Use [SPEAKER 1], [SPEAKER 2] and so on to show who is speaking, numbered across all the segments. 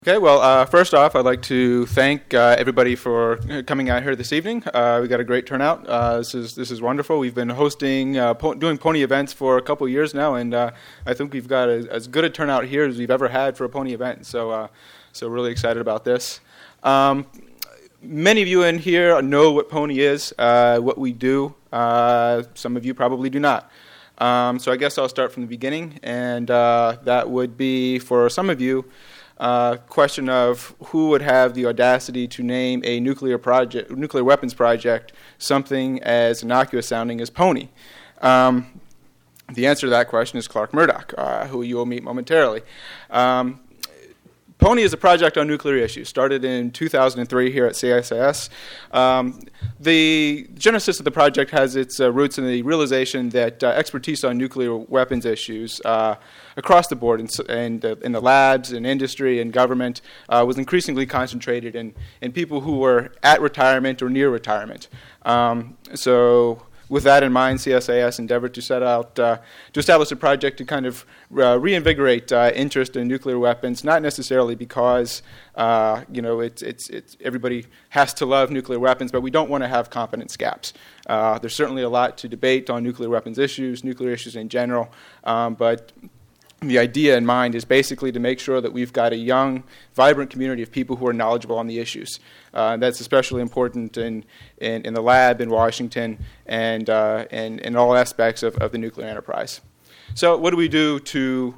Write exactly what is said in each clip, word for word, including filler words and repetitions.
[SPEAKER 1] Okay, well, uh, first off, I'd like to thank uh, everybody for coming out here this evening. Uh, we got a great turnout. Uh, this is this is wonderful. We've been hosting, uh, po- doing pony events for a couple of years now, and uh, I think we've got a, as good a turnout here as we've ever had for a pony event. So, uh, so really excited about this. Um, many of you in here know what pony is, uh, what we do. Uh, some of you probably do not. Um, so I guess I'll start from the beginning, and uh, that would be for some of you. Uh, question of who would have the audacity to name a nuclear project, nuclear weapons project, something as innocuous sounding as pony. Um, the answer to that question is Clark Murdoch, uh, who you will meet momentarily. Um, Pony is a project on nuclear issues, started in two thousand three here at C S I S. Um, the genesis of the project has its uh, roots in the realization that uh, expertise on nuclear weapons issues uh, across the board in, in, uh, in the labs, in industry, and government uh, was increasingly concentrated in, in people who were at retirement or near retirement. Um, so with that in mind, C S I S endeavored to set out uh, to establish a project to kind of uh, reinvigorate uh, interest in nuclear weapons, not necessarily because uh, you know it's it's it's everybody has to love nuclear weapons, but we don't want to have competence gaps. Uh, there's certainly a lot to debate on nuclear weapons issues, nuclear issues in general, um, but the idea in mind is basically to make sure that we've got a young, vibrant community of people who are knowledgeable on the issues. Uh, that's especially important in, in, in the lab in Washington and uh, in, in all aspects of, of the nuclear enterprise. So what do we do to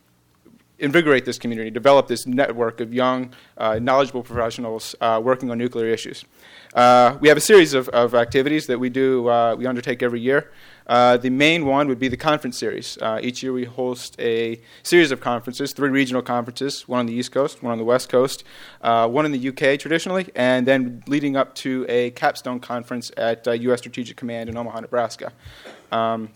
[SPEAKER 1] invigorate this community, develop this network of young, uh, knowledgeable professionals uh, working on nuclear issues? Uh, we have a series of, of activities that we do, uh, we undertake every year. Uh, the main one would be the conference series. Uh, each year we host a series of conferences, three regional conferences, one on the East Coast, one on the West Coast, uh, one in the U K traditionally, and then leading up to a capstone conference at uh, U S Strategic Command in Omaha, Nebraska. Um,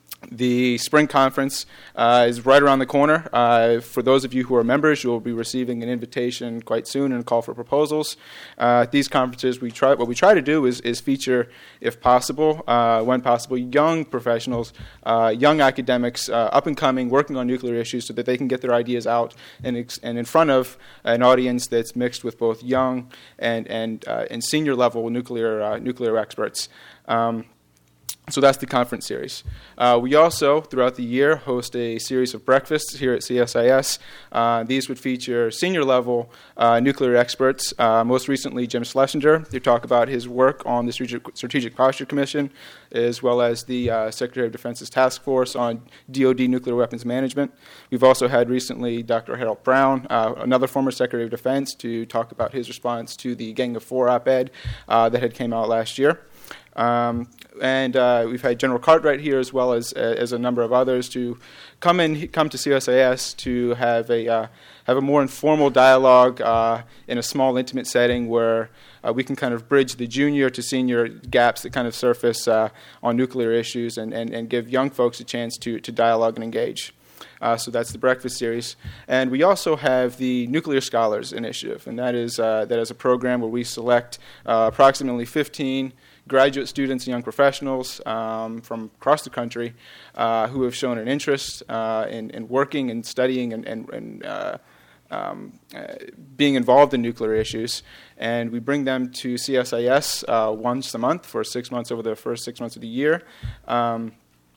[SPEAKER 1] The spring conference uh, is right around the corner. Uh, for those of you who are members, you will be receiving an invitation quite soon and a call for proposals. Uh, at these conferences, we try what we try to do is, is feature, if possible, uh, when possible, young professionals, uh, young academics, uh, up and coming, working on nuclear issues, so that they can get their ideas out and ex- and in front of an audience that's mixed with both young and and uh, and senior level nuclear uh, nuclear experts. Um, So that's the conference series. Uh, we also, throughout the year, host a series of breakfasts here at C S I S. Uh, these would feature senior-level uh, nuclear experts, uh, most recently Jim Schlesinger, to talk about his work on the Strategic, Strategic Posture Commission, as well as the uh, Secretary of Defense's task force on D O D nuclear weapons management. We've also had recently Doctor Harold Brown, uh, another former Secretary of Defense, to talk about his response to the Gang of Four op-ed uh, that had came out last year. Um, and uh, we've had General Cartwright here, as well as as a number of others, to come in, come to C S I S to have a uh, have a more informal dialogue uh, in a small, intimate setting where uh, we can kind of bridge the junior to senior gaps that kind of surface uh, on nuclear issues, and, and, and give young folks a chance to to dialogue and engage. Uh, so that's the breakfast series, and we also have the Nuclear Scholars Initiative, and that is uh, that is a program where we select uh, approximately fifteen graduate students and young professionals um, from across the country uh, who have shown an interest uh, in, in working and studying and, and, and uh, um, uh, being involved in nuclear issues. And we bring them to C S I S uh, once a month for six months over the first six months of the year um,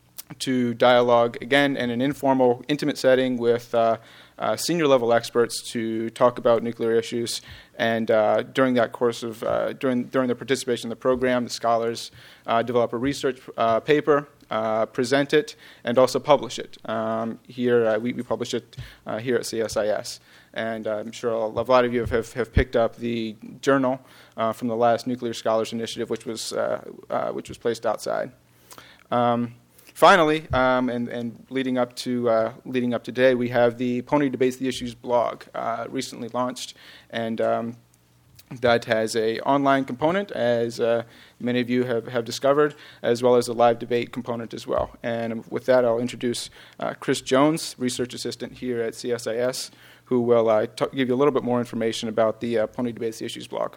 [SPEAKER 1] to dialogue, again, in an informal, intimate setting with uh, uh, senior-level experts to talk about nuclear issues. And uh, during that course of, uh, during during the participation in the program, the scholars uh, develop a research uh, paper, uh, present it, and also publish it. Um, here, uh, we, we publish it uh, here at C S I S. And uh, I'm sure a lot of you have, have picked up the journal uh, from the last Nuclear Scholars Initiative, which was, uh, uh, which was placed outside. Um, Finally, um, and, and leading up to uh, leading up to today, we have the Pony Debates the Issues blog, uh, recently launched, and um, that has a online component, as uh, many of you have, have discovered, as well as a live debate component as well. And with that, I'll introduce uh, Chris Jones, research assistant here at C S I S, who will uh, t- give you a little bit more information about the uh, Pony Debates the Issues blog.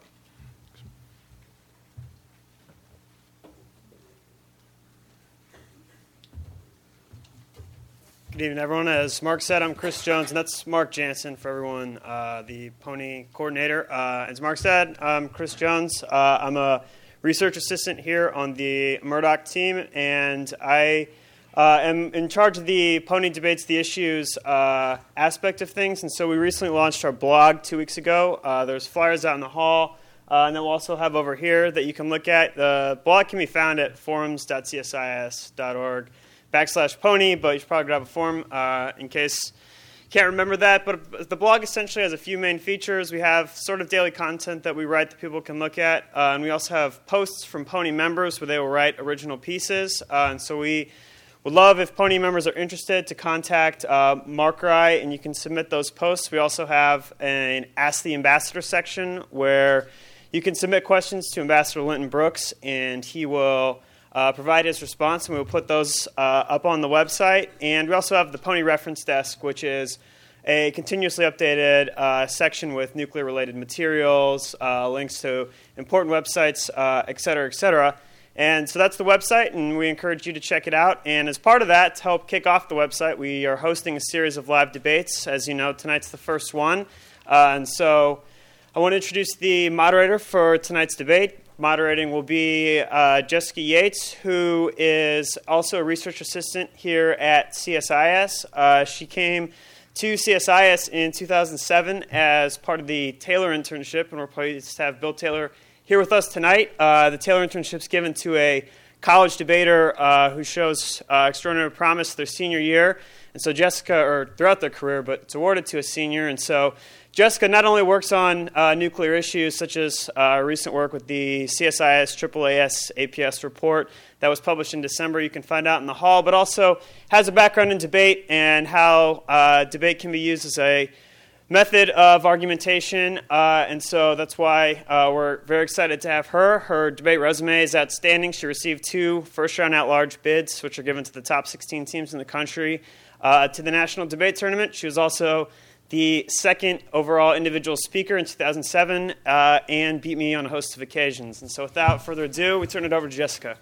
[SPEAKER 2] Good evening, everyone. As Mark said, I'm Chris Jones, and that's Mark Jansen for everyone, uh, the Pony coordinator. Uh, as Mark said, I'm Chris Jones. Uh, I'm a research assistant here on the Murdoch team, and I uh, am in charge of the Pony Debates the Issues uh, aspect of things. And so we recently launched our blog two weeks ago. Uh, there's flyers out in the hall, uh, and then we'll also have over here that you can look at. The blog can be found at forums dot c s i s dot org. backslash pony, but you should probably grab a form uh, in case you can't remember that. But the blog essentially has a few main features. We have sort of daily content that we write that people can look at, uh, and we also have posts from Pony members where they will write original pieces. Uh, and so we would love if Pony members are interested to contact uh, Mark or I, and you can submit those posts. We also have an Ask the Ambassador section where you can submit questions to Ambassador Linton Brooks, and he will Uh, provide his response, and we will put those uh, up on the website. And we also have the Pony Reference Desk, which is a continuously updated uh, section with nuclear-related materials, uh, links to important websites, uh, et cetera, et cetera. And so that's the website, and we encourage you to check it out. And as part of that, to help kick off the website, we are hosting a series of live debates. As you know, tonight's the first one. Uh, and so I want to introduce the moderator for tonight's debate. Moderating will be uh, Jessica Yates, who is also a research assistant here at C S I S. Uh, she came to C S I S in two thousand seven as part of the Taylor internship, and we're pleased to have Bill Taylor here with us tonight. Uh, the Taylor internship is given to a college debater uh, who shows uh, extraordinary promise their senior year. And so Jessica, or throughout their career, but it's awarded to a senior. And so Jessica not only works on uh, nuclear issues, such as uh, recent work with the C S I S A A S A P S report that was published in December, you can find out in the hall, but also has a background in debate and how uh, debate can be used as a method of argumentation. Uh, and so that's why uh, we're very excited to have her. Her debate resume is outstanding. She received two first-round at-large bids, which are given to the top sixteen teams in the country, uh, to the National Debate Tournament. She was also the second overall individual speaker in two thousand seven, uh, and beat me on a host of occasions. And so without further ado, we turn it over to Jessica.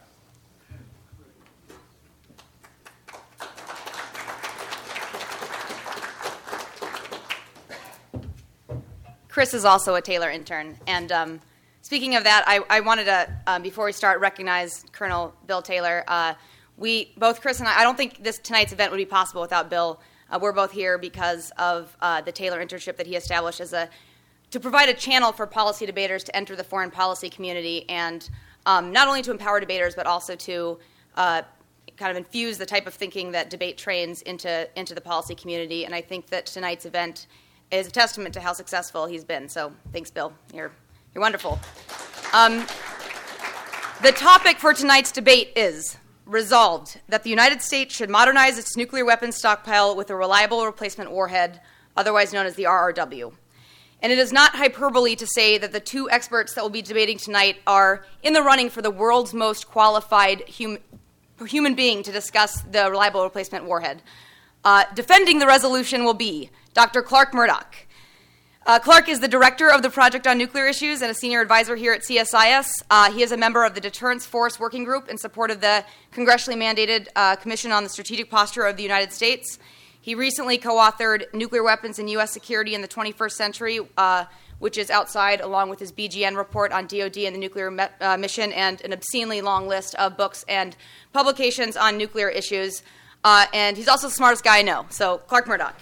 [SPEAKER 3] Chris is also a Taylor intern. And um, speaking of that, I, I wanted to, um, before we start, recognize Colonel Bill Taylor. Uh, we, both Chris and I, I don't think this tonight's event would be possible without Bill. Uh, we're both here because of uh, the Taylor internship that he established as a to provide a channel for policy debaters to enter the foreign policy community, and um, not only to empower debaters, but also to uh, kind of infuse the type of thinking that debate trains into into the policy community. And I think that tonight's event is a testament to how successful he's been. So thanks, Bill. You're you're wonderful. Um, the topic for tonight's debate is resolved that the United States should modernize its nuclear weapons stockpile with a reliable replacement warhead, otherwise known as the R R W. And it is not hyperbole to say that the two experts that will be debating tonight are in the running for the world's most qualified hum- human being to discuss the reliable replacement warhead. Uh, defending the resolution will be Doctor Clark Murdoch. Uh, Clark is the director of the Project on Nuclear Issues and a senior advisor here at C S I S. Uh, he is a member of the Deterrence Force Working Group in support of the congressionally mandated uh, Commission on the Strategic Posture of the United States. He recently co-authored Nuclear Weapons and U S Security in the twenty-first Century, uh, which is outside, along with his B G N report on D O D and the nuclear me- uh, mission, and an obscenely long list of books and publications on nuclear issues. Uh, and he's also the smartest guy I know. So, Clark Murdoch.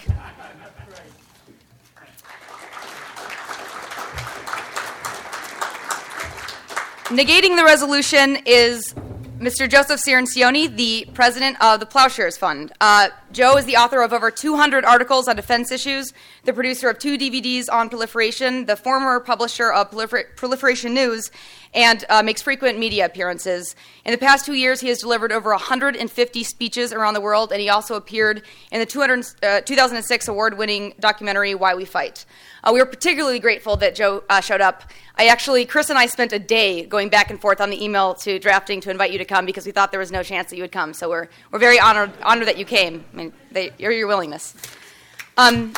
[SPEAKER 3] Negating the resolution is Mister Joseph Cirincione, the president of the Plowshares Fund. Uh, Joe is the author of over two hundred articles on defense issues, the producer of two D V Ds on proliferation, the former publisher of Prolifer- Proliferation News, and uh, makes frequent media appearances. In the past two years, he has delivered over one hundred fifty speeches around the world, and he also appeared in the two thousand six award-winning documentary Why We Fight. Uh, we were particularly grateful that Joe uh, showed up. I actually, Chris and I spent a day going back and forth on the email to drafting to invite you to come because we thought there was no chance that you would come. So we're we're very honored honored that you came. I mean, they, your your willingness. Um,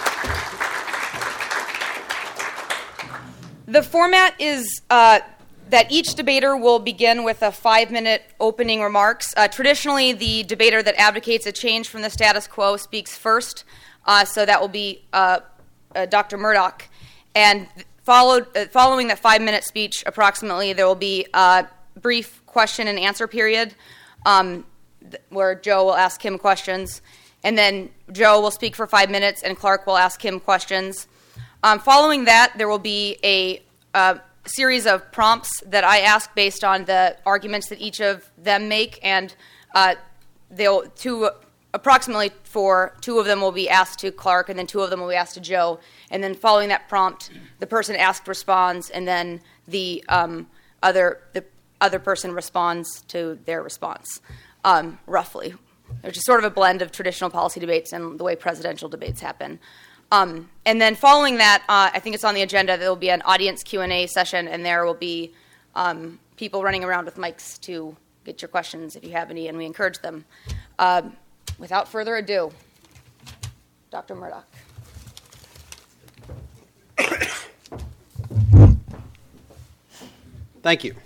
[SPEAKER 3] the format is uh, that each debater will begin with a five-minute opening remarks. Uh, traditionally, the debater that advocates a change from the status quo speaks first, uh, so that will be uh, uh, Doctor Murdoch. And followed, uh, following that five-minute speech, approximately, there will be a brief question and answer period um, th- where Joe will ask him questions. And then Joe will speak for five minutes, and Clark will ask him questions. Um, following that, there will be a uh, series of prompts that I ask based on the arguments that each of them make, and uh, they'll two approximately four. Two of them will be asked to Clark, and then two of them will be asked to Joe. And then following that prompt, the person asked responds, and then the um, other the other person responds to their response, um, roughly. Which is sort of a blend of traditional policy debates and the way presidential debates happen. Um, and then following that, uh, I think it's on the agenda, there will be an audience Q and A session, and there will be um, people running around with mics to get your questions if you have any, and we encourage them. Uh, without further ado, Doctor Murdoch.
[SPEAKER 4] Thank you.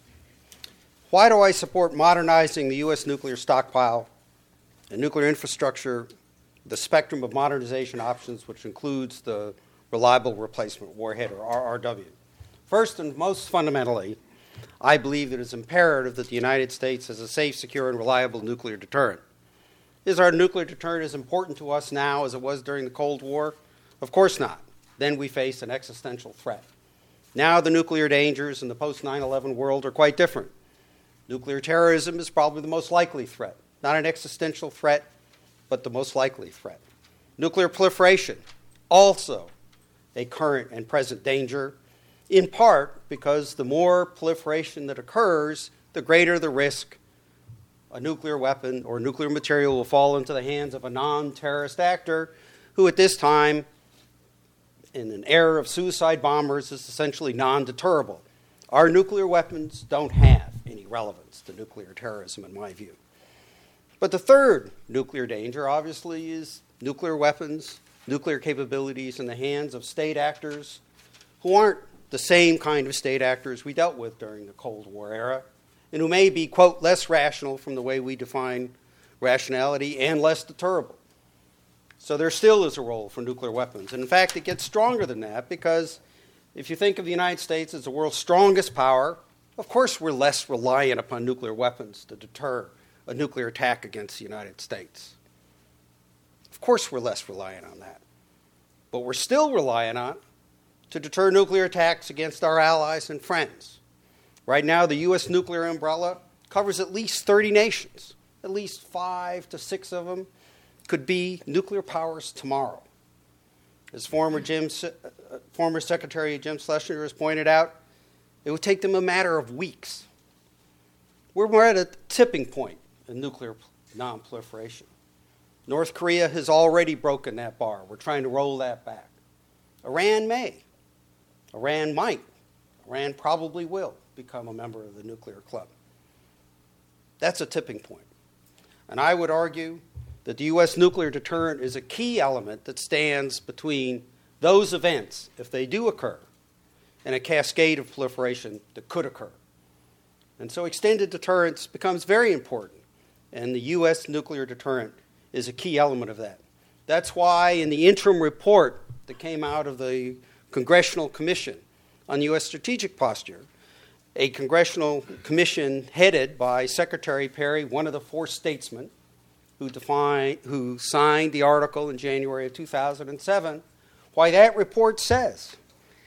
[SPEAKER 4] Why do I support modernizing the U S nuclear stockpile and nuclear infrastructure, the spectrum of modernization options, which includes the Reliable Replacement Warhead, or R R W? First and most fundamentally, I believe it is imperative that the United States has a safe, secure, and reliable nuclear deterrent. Is our nuclear deterrent as important to us now as it was during the Cold War? Of course not. Then we face an existential threat. Now the nuclear dangers in the post nine eleven world are quite different. Nuclear terrorism is probably the most likely threat. Not an existential threat, but the most likely threat. Nuclear proliferation, also a current and present danger, in part because the more proliferation that occurs, the greater the risk a nuclear weapon or nuclear material will fall into the hands of a non-terrorist actor who at this time, in an era of suicide bombers, is essentially non-deterrable. Our nuclear weapons don't have any relevance to nuclear terrorism, in my view. But the third nuclear danger, obviously, is nuclear weapons, nuclear capabilities in the hands of state actors who aren't the same kind of state actors we dealt with during the Cold War era, and who may be, quote, less rational from the way we define rationality and less deterrable. So there still is a role for nuclear weapons. And in fact, it gets stronger than that, because if you think of the United States as the world's strongest power, of course we're less reliant upon nuclear weapons to deter a nuclear attack against the United States. Of course we're less reliant on that. But we're still reliant on to deter nuclear attacks against our allies and friends. Right now, the U S nuclear umbrella covers at least thirty nations. At least five to six of them could be nuclear powers tomorrow. As former, Jim, uh, former Secretary Jim Schlesinger has pointed out, it would take them a matter of weeks. We're at a tipping point in nuclear non-proliferation. North Korea has already broken that bar. We're trying to roll that back. Iran may. Iran might. Iran probably will become a member of the nuclear club. That's a tipping point. And I would argue that the U S nuclear deterrent is a key element that stands between those events, if they do occur, and a cascade of proliferation that could occur. And so extended deterrence becomes very important, and the U S nuclear deterrent is a key element of that. That's why in the interim report that came out of the Congressional Commission on U S Strategic Posture, a congressional commission headed by Secretary Perry, one of the four statesmen who, defined, who signed the article in January of two thousand seven, why that report says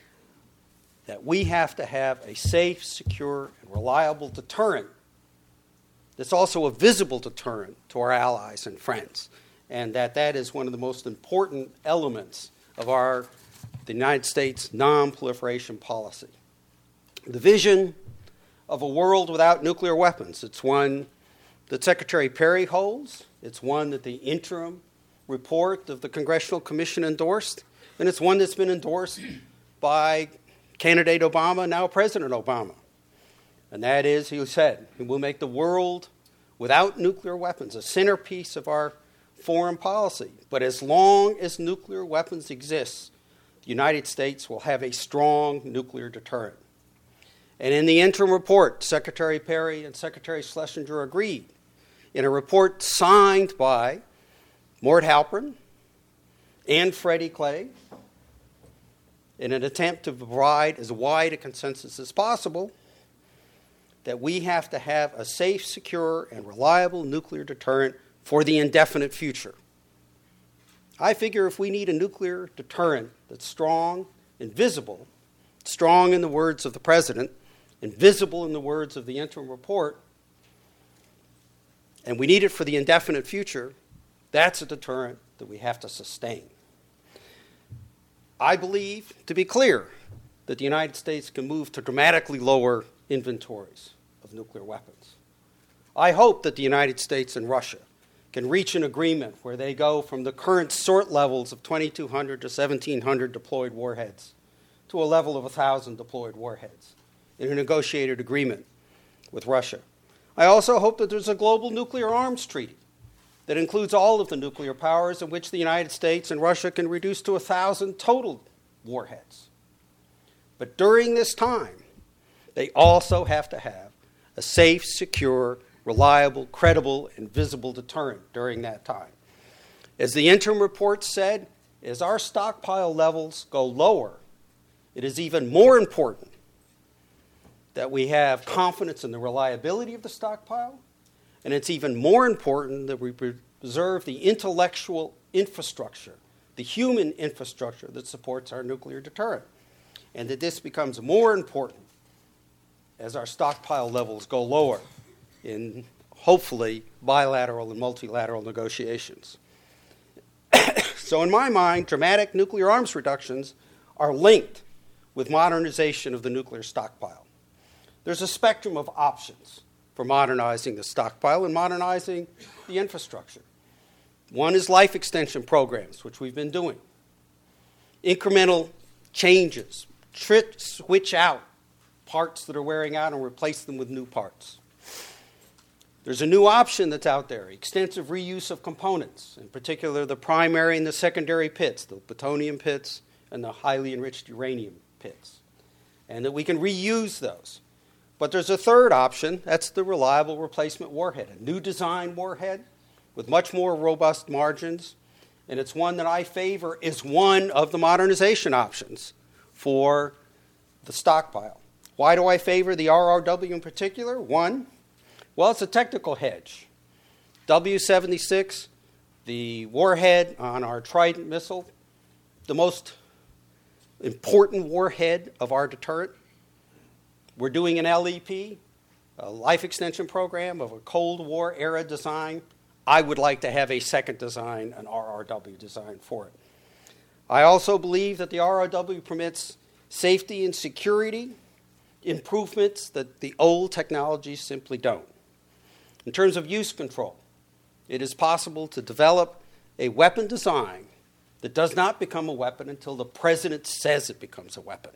[SPEAKER 4] that we have to have a safe, secure, and reliable deterrent that's also a visible deterrent to our allies and friends, and that that is one of the most important elements of our the United States non-proliferation policy. The vision of a world without nuclear weapons, it's one that Secretary Perry holds, it's one that the interim report of the Congressional Commission endorsed, and it's one that's been endorsed by candidate Obama, now President Obama. And that is, he said, we will make the world without nuclear weapons a centerpiece of our foreign policy. But as long as nuclear weapons exist, the United States will have a strong nuclear deterrent. And in the interim report, Secretary Perry and Secretary Schlesinger agreed in a report signed by Mort Halperin and Freddie Clay in an attempt to provide as wide a consensus as possible that we have to have a safe, secure, and reliable nuclear deterrent for the indefinite future. I figure if we need a nuclear deterrent that's strong and visible, strong in the words of the President, and visible in the words of the interim report, and we need it for the indefinite future, that's a deterrent that we have to sustain. I believe, to be clear, that the United States can move to dramatically lower inventories of nuclear weapons. I hope that the United States and Russia can reach an agreement where they go from the current sort levels of twenty-two hundred to seventeen hundred deployed warheads to a level of one thousand deployed warheads in a negotiated agreement with Russia. I also hope that there's a global nuclear arms treaty that includes all of the nuclear powers in which the United States and Russia can reduce to one thousand total warheads. But during this time, they also have to have a safe, secure, reliable, credible, and visible deterrent during that time. As the interim report said, as our stockpile levels go lower, it is even more important that we have confidence in the reliability of the stockpile, and it's even more important that we preserve the intellectual infrastructure, the human infrastructure that supports our nuclear deterrent, and that this becomes more important as our stockpile levels go lower in, hopefully, bilateral and multilateral negotiations. So in my mind, dramatic nuclear arms reductions are linked with modernization of the nuclear stockpile. There's a spectrum of options for modernizing the stockpile and modernizing the infrastructure. One is life extension programs, which we've been doing. Incremental changes, tri- switch out parts that are wearing out and replace them with new parts. There's a new option that's out there, extensive reuse of components, in particular the primary and the secondary pits, the plutonium pits and the highly enriched uranium pits, and that we can reuse those. But there's a third option, that's the reliable replacement warhead, a new design warhead with much more robust margins, and it's one that I favor is one of the modernization options for the stockpile. Why do I favor the R R W in particular? One, well, it's a technical hedge. W seventy-six, the warhead on our Trident missile, the most important warhead of our deterrent. We're doing an L E P, a life extension program of a Cold War era design. I would like to have a second design, an R R W design for it. I also believe that the R R W permits safety and security improvements that the old technologies simply don't. In terms of use control, it is possible to develop a weapon design that does not become a weapon until the president says it becomes a weapon,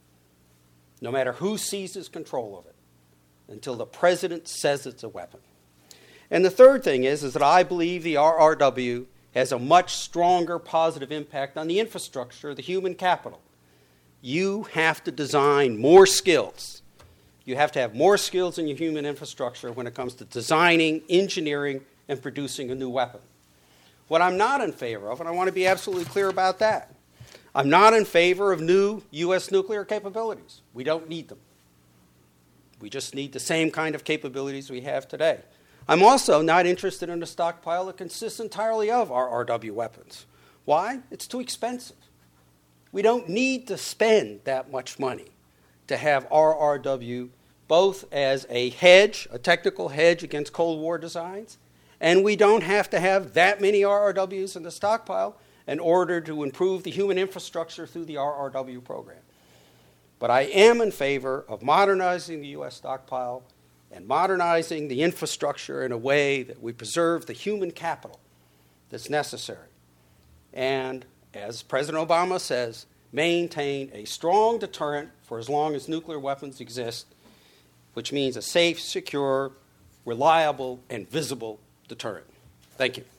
[SPEAKER 4] no matter who seizes control of it, until the president says it's a weapon. And the third thing is, is that I believe the R R W has a much stronger positive impact on the infrastructure, the human capital. You have to design more skills. You have to have more skills in your human infrastructure when it comes to designing, engineering, and producing a new weapon. What I'm not in favor of, and I want to be absolutely clear about that, I'm not in favor of new U S nuclear capabilities. We don't need them. We just need the same kind of capabilities we have today. I'm also not interested in a stockpile that consists entirely of R R W weapons. Why? It's too expensive. We don't need to spend that much money to have R R W both as a hedge, a technical hedge against Cold War designs, and we don't have to have that many R R Ws in the stockpile in order to improve the human infrastructure through the R R W program. But I am in favor of modernizing the U S stockpile and modernizing the infrastructure in a way that we preserve the human capital that's necessary. And as President Obama says, maintain a strong deterrent for as long as nuclear weapons exist, which means a safe, secure, reliable, and visible deterrent. Thank you.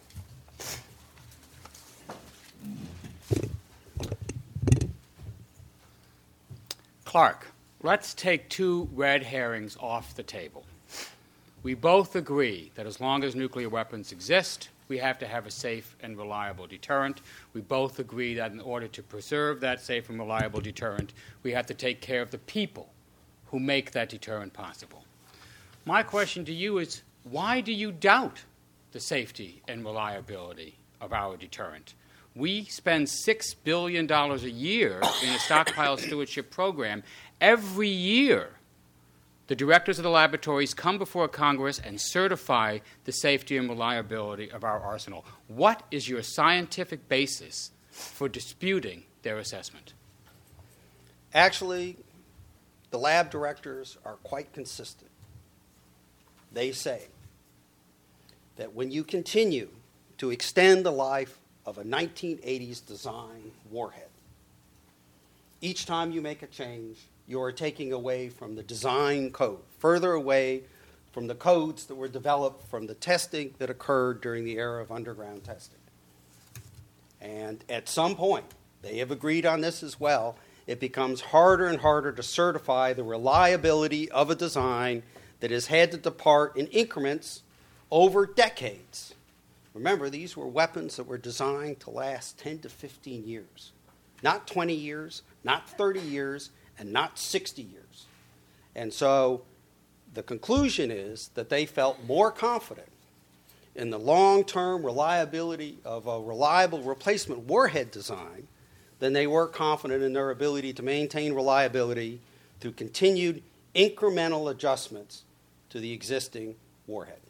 [SPEAKER 5] Clark. let's take two red herrings off the table. We both agree that as long as nuclear weapons exist, we have to have a safe and reliable deterrent. We both agree that in order to preserve that safe and reliable deterrent, we have to take care of the people who make that deterrent possible. My question to you is, why do you doubt the safety and reliability of our deterrent? We spend six billion dollars a year in a stockpile stewardship program. Every year, the directors of the laboratories come before Congress and certify the safety and reliability of our arsenal. What is your scientific basis for disputing their assessment?
[SPEAKER 4] Actually, the lab directors are quite consistent. They say that when you continue to extend the life of a nineteen eighties design warhead, each time you make a change, you are taking away from the design code, further away from the codes that were developed from the testing that occurred during the era of underground testing. And at some point, they have agreed on this as well, it becomes harder and harder to certify the reliability of a design that has had to depart in increments over decades. Remember, these were weapons that were designed to last ten to fifteen years. Not twenty years, not thirty years, and not sixty years. And so the conclusion is that they felt more confident in the long-term reliability of a reliable replacement warhead design than they were confident in their ability to maintain reliability through continued incremental adjustments to the existing warhead.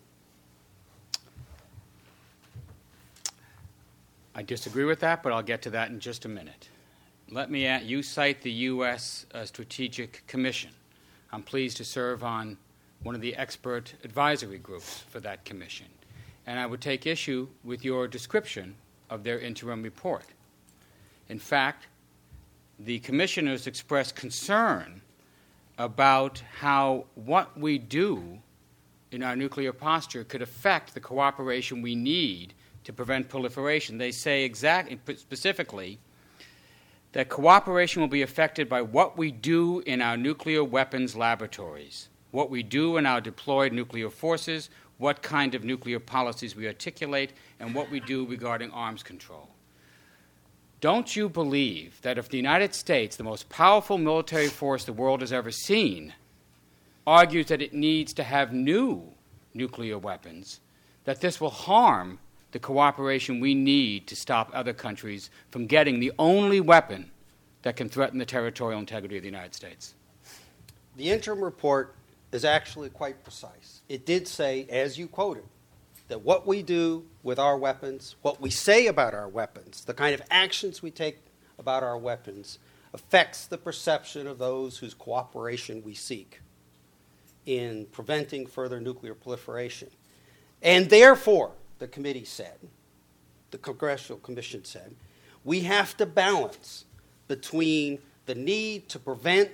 [SPEAKER 5] I disagree with that, but I'll get to that in just a minute. Let me add, you cite the U S uh, Strategic Commission. I'm pleased to serve on one of the expert advisory groups for that commission. And I would take issue with your description of their interim report. In fact, the commissioners expressed concern about how what we do in our nuclear posture could affect the cooperation we need to prevent proliferation. They say exactly, specifically, that cooperation will be affected by what we do in our nuclear weapons laboratories, what we do in our deployed nuclear forces, what kind of nuclear policies we articulate, and what we do regarding arms control. Don't you believe that if the United States, the most powerful military force the world has ever seen, argues that it needs to have new nuclear weapons, that this will harm the cooperation we need to stop other countries from getting the only weapon that can threaten the territorial integrity of the United States?
[SPEAKER 4] The interim report is actually quite precise. It did say, as you quoted, that what we do with our weapons, what we say about our weapons, the kind of actions we take about our weapons, affects the perception of those whose cooperation we seek in preventing further nuclear proliferation. And therefore, the committee said, the Congressional Commission said, we have to balance between the need to prevent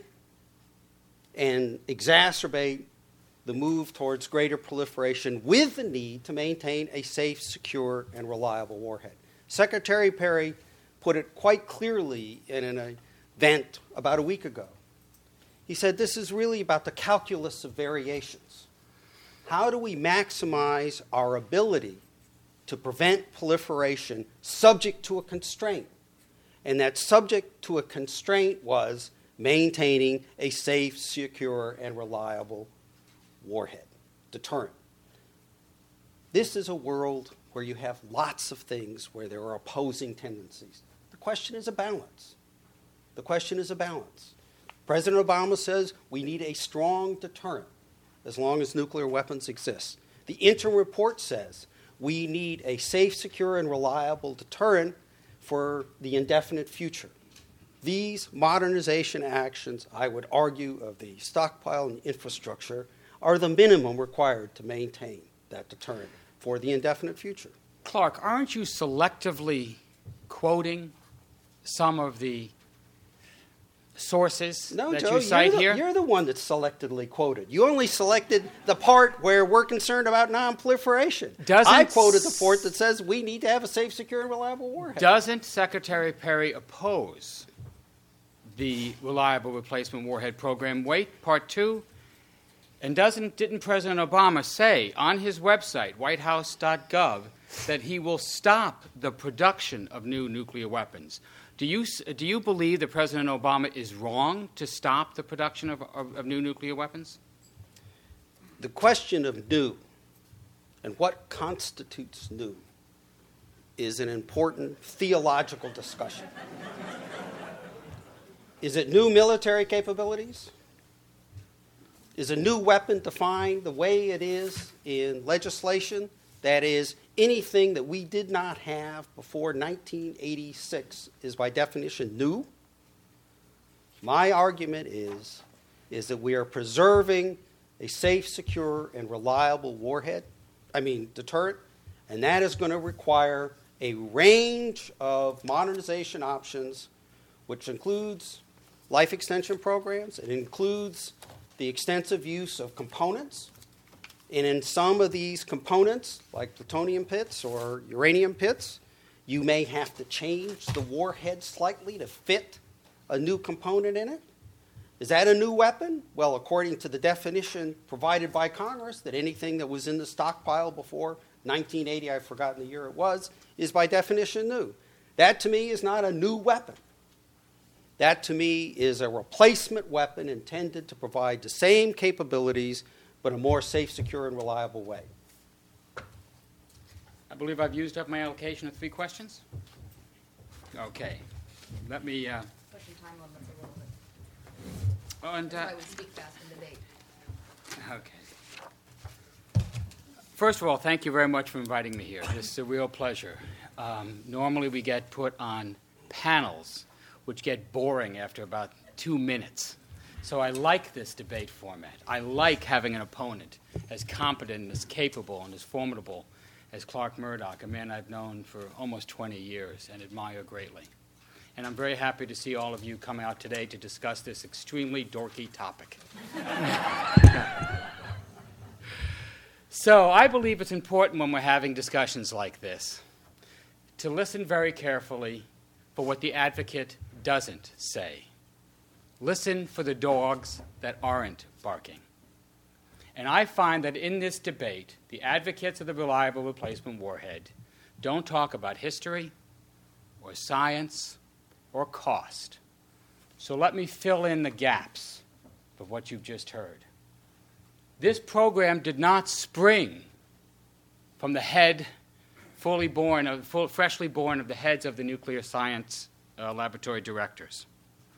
[SPEAKER 4] and exacerbate the move towards greater proliferation with the need to maintain a safe, secure, and reliable warhead. Secretary Perry put it quite clearly in an event about a week ago. He said this is really about the calculus of variations. How do we maximize our ability to prevent proliferation subject to a constraint? And that subject to a constraint was maintaining a safe, secure, and reliable warhead, deterrent. This is a world where you have lots of things where there are opposing tendencies. The question is a balance. The question is a balance. President Obama says we need a strong deterrent as long as nuclear weapons exist. The interim report says we need a safe, secure, and reliable deterrent for the indefinite future. These modernization actions, I would argue, of the stockpile and infrastructure are the minimum required to maintain that deterrent for the indefinite future.
[SPEAKER 5] Clark, aren't you selectively quoting some of the sources
[SPEAKER 4] no,
[SPEAKER 5] that
[SPEAKER 4] Joe,
[SPEAKER 5] you cite
[SPEAKER 4] you're the,
[SPEAKER 5] here?
[SPEAKER 4] You're the one that's selectively quoted. You only selected the part where we're concerned about non-proliferation.
[SPEAKER 5] Doesn't
[SPEAKER 4] I quoted the part that says we need to have a safe, secure, and reliable warhead.
[SPEAKER 5] Doesn't Secretary Perry oppose the Reliable Replacement Warhead Program. Wait, part two. And doesn't didn't President Obama say on his website, white house dot gov, that he will stop the production of new nuclear weapons? Do you do you believe that President Obama is wrong to stop the production of, of, of new nuclear weapons?
[SPEAKER 4] The question of new and what constitutes new is an important theological discussion. Is it new military capabilities? Is a new weapon defined the way it is in legislation? That is, anything that we did not have before nineteen eighty-six is by definition new? My argument is, is that we are preserving a safe, secure, and reliable warhead, I mean deterrent, and that is going to require a range of modernization options, which includes life extension programs. It includes the extensive use of components. And in some of these components, like plutonium pits or uranium pits, you may have to change the warhead slightly to fit a new component in it. Is that a new weapon? Well, according to the definition provided by Congress, that anything that was in the stockpile before nineteen eighty, I've forgotten the year it was, is by definition new. That to me is not a new weapon. That to me is a replacement weapon intended to provide the same capabilities but a more safe, secure, and reliable way.
[SPEAKER 5] I believe I've used up my allocation of three questions. Okay. Let me... Uh,
[SPEAKER 3] Pushing time limits a little bit.
[SPEAKER 5] oh, and, uh,
[SPEAKER 3] I would speak fast in debate.
[SPEAKER 5] Okay. First of all, thank you very much for inviting me here. This is a real pleasure. Um, normally we get put on panels which get boring after about two minutes. So I like this debate format. I like having an opponent as competent and as capable and as formidable as Clark Murdoch, a man I've known for almost twenty years and admire greatly. And I'm very happy to see all of you come out today to discuss this extremely dorky topic. So I believe it's important when we're having discussions like this to listen very carefully for what the advocate doesn't say. Listen for the dogs that aren't barking. And I find that in this debate, the advocates of the Reliable Replacement Warhead don't talk about history or science or cost. So let me fill in the gaps of what you've just heard. This program did not spring from the head, fully born, of, full, freshly born of the heads of the nuclear science uh, laboratory directors.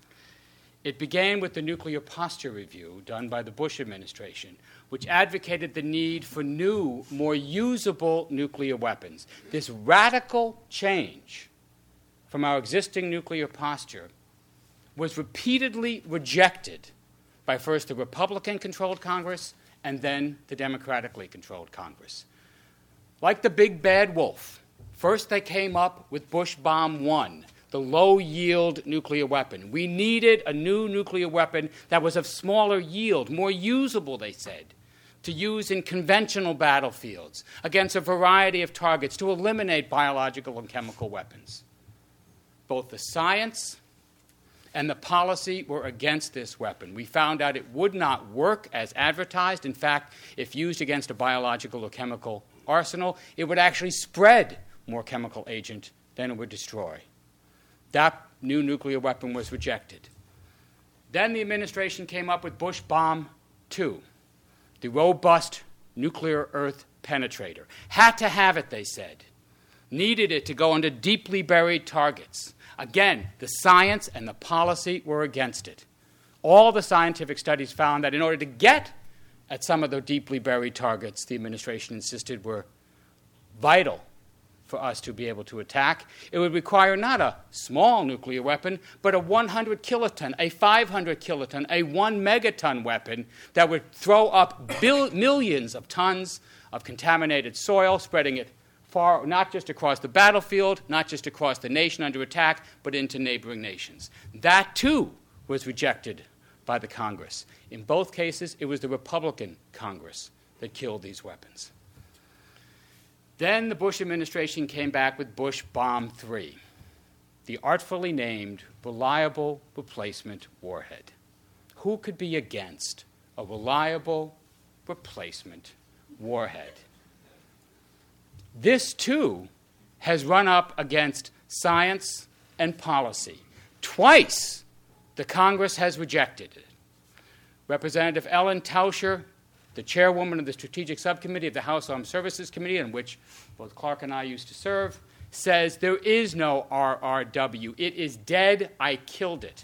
[SPEAKER 5] It began with the Nuclear Posture Review done by the Bush administration, which advocated the need for new, more usable nuclear weapons. This radical change from our existing nuclear posture was repeatedly rejected by first the Republican-controlled Congress and then the democratically controlled Congress. Like the big bad wolf, first they came up with Bush Bomb one, the low-yield nuclear weapon. We needed a new nuclear weapon that was of smaller yield, more usable, they said, to use in conventional battlefields against a variety of targets to eliminate biological and chemical weapons. Both the science and the policy were against this weapon. We found out it would not work as advertised. In fact, if used against a biological or chemical arsenal, it would actually spread more chemical agent than it would destroy. That new nuclear weapon was rejected. Then the administration came up with Bush Bomb two, the robust nuclear earth penetrator. Had to have it, they said. Needed it to go into deeply buried targets. Again, the science and the policy were against it. All the scientific studies found that in order to get at some of the deeply buried targets the administration insisted were vital for us to be able to attack, it would require not a small nuclear weapon, but a one hundred kiloton, a five hundred kiloton, a one megaton weapon that would throw up bil- millions of tons of contaminated soil, spreading it far, not just across the battlefield, not just across the nation under attack, but into neighboring nations. That, too, was rejected by the Congress. In both cases, it was the Republican Congress that killed these weapons. Then the Bush administration came back with Bush Bomb three. the artfully named reliable replacement warhead. Who could be against a reliable replacement warhead? This, too, has run up against science and policy. Twice the Congress has rejected it. Representative Ellen Tauscher, the chairwoman of the Strategic Subcommittee of the House Armed Services Committee, in which both Clark and I used to serve, says there is no R R W. It is dead. I killed it.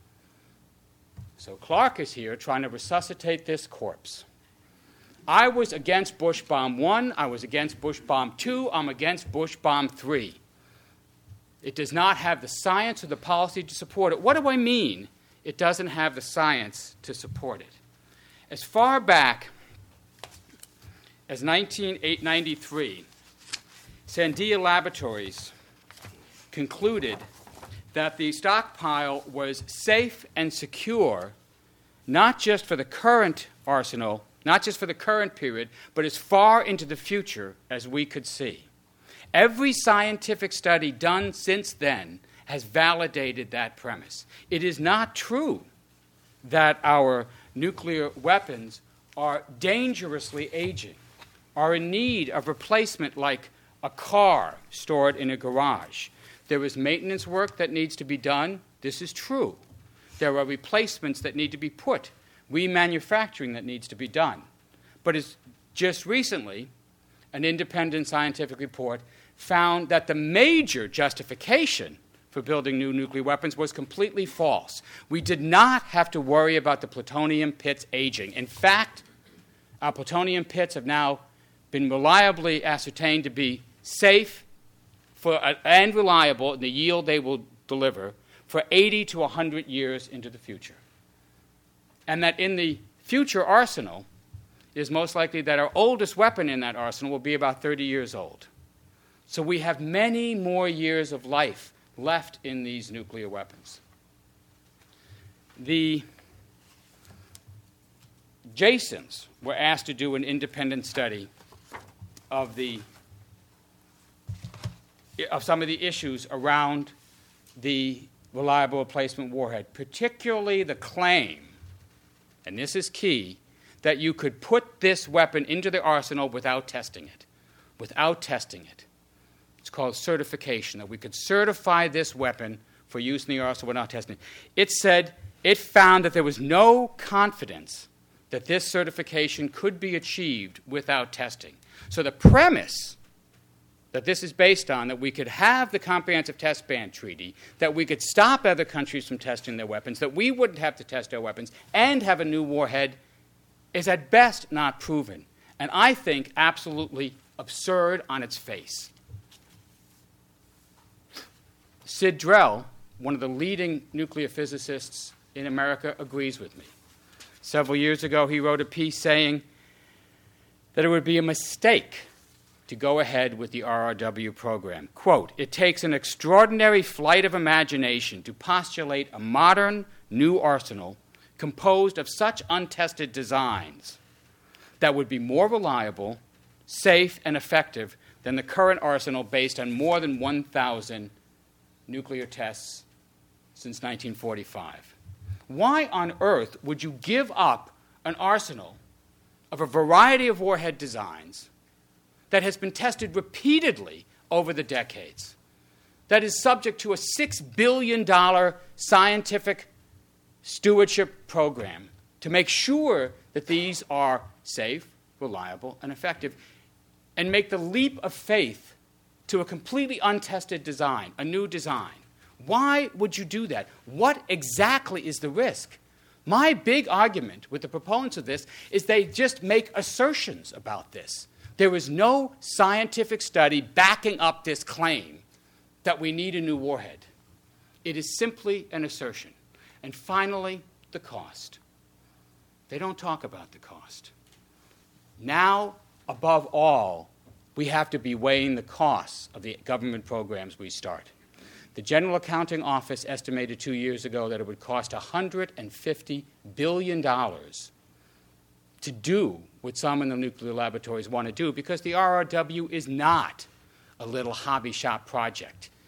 [SPEAKER 5] So Clark is here trying to resuscitate this corpse. I was against Bush Bomb one. I was against Bush Bomb two. I'm against Bush Bomb three. It does not have the science or the policy to support it. What do I mean? It doesn't have the science to support it. As far back as nineteen ninety-three, Sandia Laboratories concluded that the stockpile was safe and secure, not just for the current arsenal, not just for the current period, but as far into the future as we could see. Every scientific study done since then has validated that premise. It is not true that our nuclear weapons are dangerously aging, are in need of replacement like a car stored in a garage. There is maintenance work that needs to be done. This is true. There are replacements that need to be put, remanufacturing that needs to be done. But as just recently, an independent scientific report found that the major justification for building new nuclear weapons was completely false. We did not have to worry about the plutonium pits aging. In fact, our plutonium pits have now been reliably ascertained to be safe for, uh, and reliable in the yield they will deliver for eighty to one hundred years into the future. And that in the future arsenal, it is most likely that our oldest weapon in that arsenal will be about thirty years old. So we have many more years of life left in these nuclear weapons. The Jasons were asked to do an independent study of the of some of the issues around the reliable replacement warhead, particularly the claim, and this is key, that you could put this weapon into the arsenal without testing it, without testing it. It's called certification, that we could certify this weapon for use in the arsenal without testing it. It said it found that there was no confidence that this certification could be achieved without testing. So the premise that this is based on, that we could have the Comprehensive Test Ban Treaty, that we could stop other countries from testing their weapons, that we wouldn't have to test our weapons, and have a new warhead, is at best not proven, and I think absolutely absurd on its face. Sid Drell, one of the leading nuclear physicists in America, agrees with me. Several years ago, he wrote a piece saying that it would be a mistake to go ahead with the R R W program. Quote, "It takes an extraordinary flight of imagination to postulate a modern new arsenal composed of such untested designs that would be more reliable, safe, and effective than the current arsenal based on more than one thousand nuclear tests since nineteen forty-five. Why on earth would you give up an arsenal of a variety of warhead designs that has been tested repeatedly over the decades, that is subject to a six billion dollars scientific stewardship program to make sure that these are safe, reliable, and effective, and make the leap of faith to a completely untested design, a new design? Why would you do that? What exactly is the risk? My big argument with the proponents of this is they just make assertions about this. There is no scientific study backing up this claim that we need a new warhead. It is simply an assertion. And finally, the cost. They don't talk about the cost. Now, above all, we have to be weighing the costs of the government programs we start. The General Accounting Office estimated two years ago that it would cost one hundred fifty billion dollars to do what some in the nuclear laboratories want to do, because the R R W is not a little hobby shop project.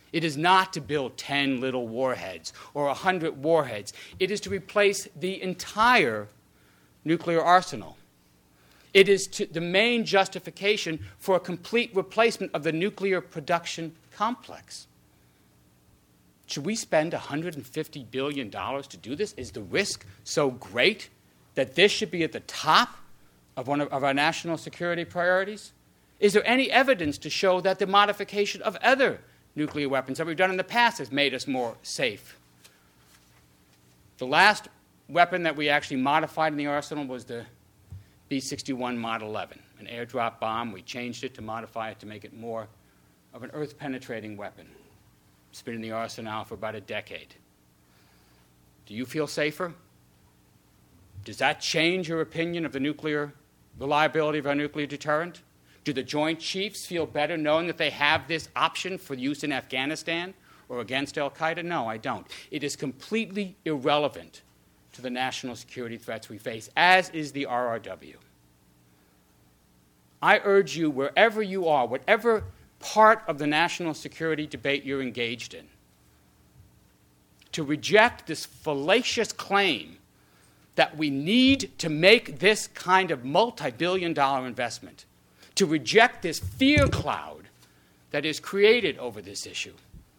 [SPEAKER 5] It is not to build ten little warheads or one hundred warheads. It is to replace the entire nuclear arsenal. It is to, the main justification for a complete replacement of the nuclear production complex. Should we spend one hundred fifty billion dollars to do this? Is the risk so great that this should be at the top of one of, of our national security priorities? Is there any evidence to show that the modification of other nuclear weapons that we've done in the past has made us more safe? The last weapon that we actually modified in the arsenal was the B sixty-one Mod eleven, an airdrop bomb. We changed it to modify it to make it more of an earth-penetrating weapon. It's been in the arsenal for about a decade. Do you feel safer? Does that change your opinion of the nuclear reliability of our nuclear deterrent? Do the Joint Chiefs feel better knowing that they have this option for use in Afghanistan or against al-Qaeda? No, I don't. It is completely irrelevant to the national security threats we face, as is the R R W. I urge you, wherever you are, whatever part of the national security debate you're engaged in, to reject this fallacious claim that we need to make this kind of multi-billion dollar investment, to reject this fear cloud that is created over this issue,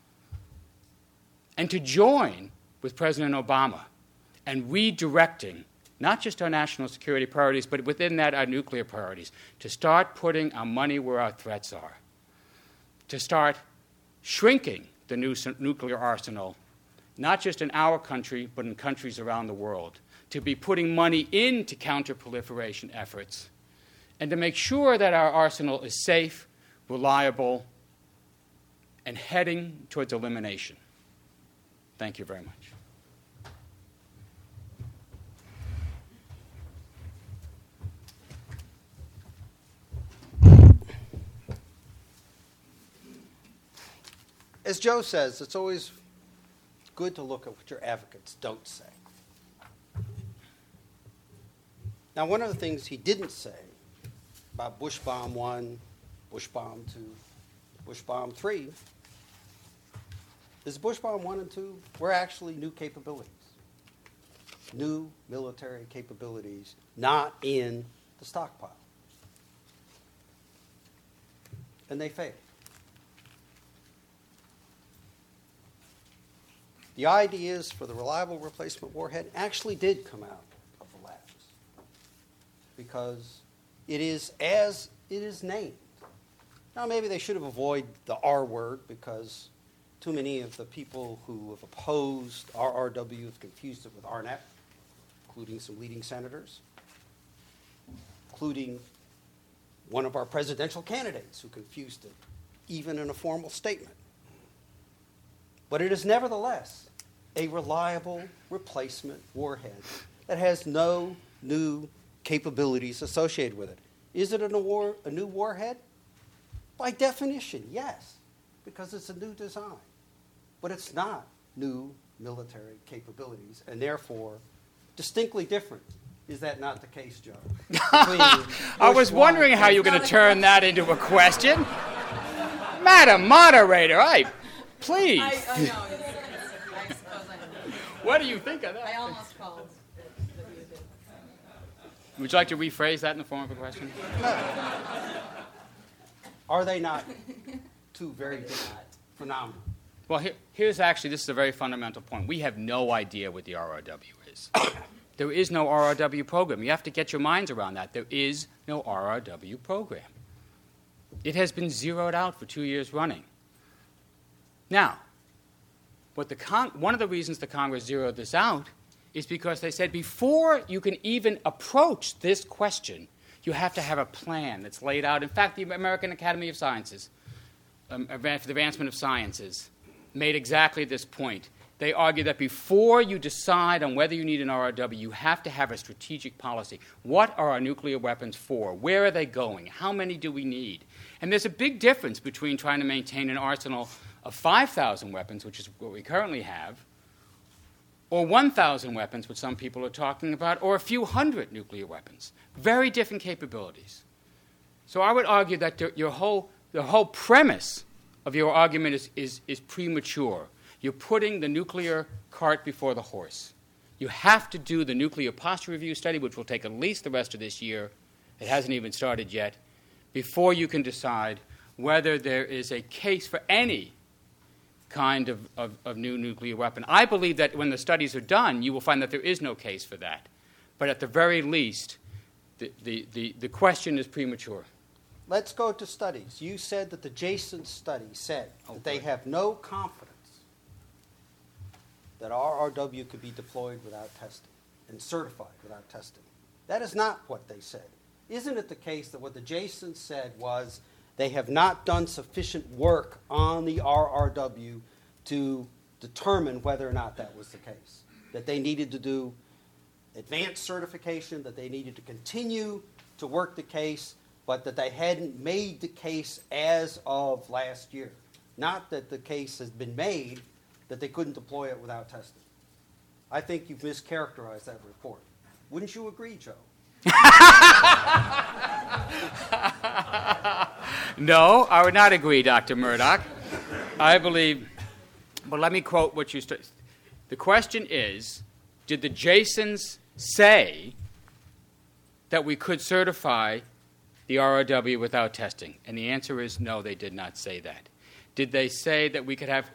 [SPEAKER 5] and to join with President Obama and redirecting not just our national security priorities, but within that our nuclear priorities, to start putting our money where our threats are, to start shrinking the new nuclear arsenal, not just in our country, but in countries around the world, to be putting money into counterproliferation efforts, and to make sure that our arsenal is safe, reliable, and heading towards elimination. Thank you very much.
[SPEAKER 4] As Joe says, it's always good to look at what your advocates don't say. Now, one of the things he didn't say about Bush Bomb one, Bush Bomb two, Bush Bomb three is Bush Bomb one and two were actually new capabilities, new military capabilities, not in the stockpile. And they failed. The ideas for the reliable replacement warhead actually did come out of the labs because it is as it is named. Now, maybe they should have avoided the R word because too many of the people who have opposed R R W have confused it with R NEP, including some leading senators, including one of our presidential candidates who confused it, even in a formal statement. But it is nevertheless a reliable replacement warhead that has no new capabilities associated with it. Is it a, war, a new warhead? By definition, yes, because it's a new design. But it's not new military capabilities, and therefore distinctly different. Is that not the case, Joe?
[SPEAKER 5] I was wondering how you were going to turn that into a question. Madam Moderator, I, please.
[SPEAKER 6] I, I know. It's, it's, I suppose I know.
[SPEAKER 5] What do you think of that?
[SPEAKER 6] I almost called.
[SPEAKER 5] Would you like to rephrase that in the form of a question?
[SPEAKER 4] Are they not two very different phenomena?
[SPEAKER 5] Well, here, here's actually, this is a very fundamental point. We have no idea what the R R W is. There is no R R W program. You have to get your minds around that. There is no R R W program. It has been zeroed out for two years running. Now, what the Con- one of the reasons the Congress zeroed this out is because they said before you can even approach this question, you have to have a plan that's laid out. In fact, the American Academy of Sciences, um, for the Advancement of Sciences, made exactly this point. They argue that before you decide on whether you need an R R W, you have to have a strategic policy. What are our nuclear weapons for? Where are they going? How many do we need? And there's a big difference between trying to maintain an arsenal of five thousand weapons, which is what we currently have, or one thousand weapons, which some people are talking about, or a few hundred nuclear weapons. Very different capabilities. So I would argue that your whole, the whole premise of your argument is, is, is premature. You're putting the nuclear cart before the horse. You have to do the nuclear posture review study, which will take at least the rest of this year. It hasn't even started yet, before you can decide whether there is a case for any kind of, of, of new nuclear weapon. I believe that when the studies are done, you will find that there is no case for that. But at the very least, the, the, the, the question is premature.
[SPEAKER 4] Let's go to studies. You said that the Jason study said
[SPEAKER 5] Oh,
[SPEAKER 4] that they
[SPEAKER 5] good.
[SPEAKER 4] have no confidence that R R W could be deployed without testing and certified without testing. That is not what they said. Isn't it the case that what the Jason said was they have not done sufficient work on the R R W to determine whether or not that was the case? That they needed to do advanced certification, that they needed to continue to work the case, but that they hadn't made the case as of last year. Not that the case has been made, that they couldn't deploy it without testing. I think you've mischaracterized that report. Wouldn't you agree, Joe?
[SPEAKER 5] No, I would not agree, Doctor Murdoch. I believe, but let me quote what you said. The question is, did the Jasons say that we could certify the R R W without testing? And the answer is no, they did not say that. Did they say that we could have,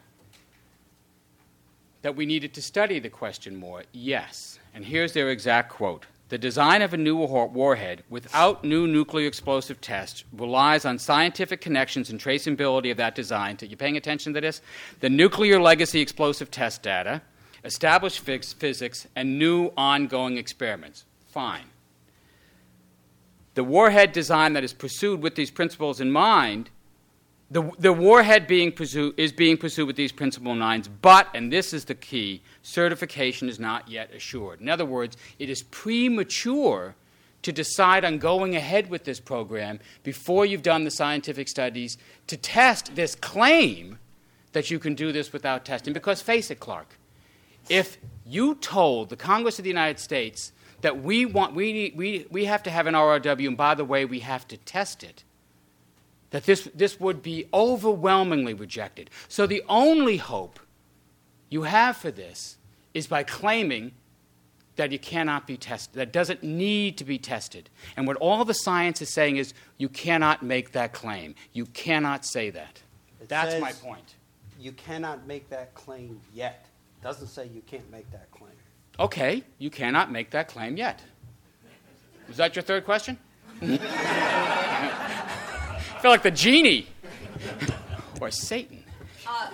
[SPEAKER 5] that we needed to study the question more? Yes. And here's their exact quote. The design of a new war- warhead without new nuclear explosive tests relies on scientific connections and traceability of that design. Are you paying attention to this? The nuclear legacy explosive test data, established fix- physics, and new ongoing experiments. Fine. The warhead design that is pursued with these principles in mind, the, the warhead being pursued, is being pursued with these principles in mind, but, and this is the key, certification is not yet assured. In other words, it is premature to decide on going ahead with this program before you've done the scientific studies to test this claim that you can do this without testing. Because face it, Clark, if you told the Congress of the United States that we want, we, need, we, we have to have an R R W, and by the way, we have to test it, that this, this would be overwhelmingly rejected. So the only hope you have for this is by claiming that it cannot be tested, that it doesn't need to be tested. And what all the science is saying is you cannot make that claim. You cannot say that.
[SPEAKER 4] It
[SPEAKER 5] That's
[SPEAKER 4] says
[SPEAKER 5] my point.
[SPEAKER 4] You cannot make that claim yet. It doesn't say you can't make that claim.
[SPEAKER 5] Okay, you cannot make that claim yet. Is that your third question? I feel like the genie or Satan.
[SPEAKER 3] Uh,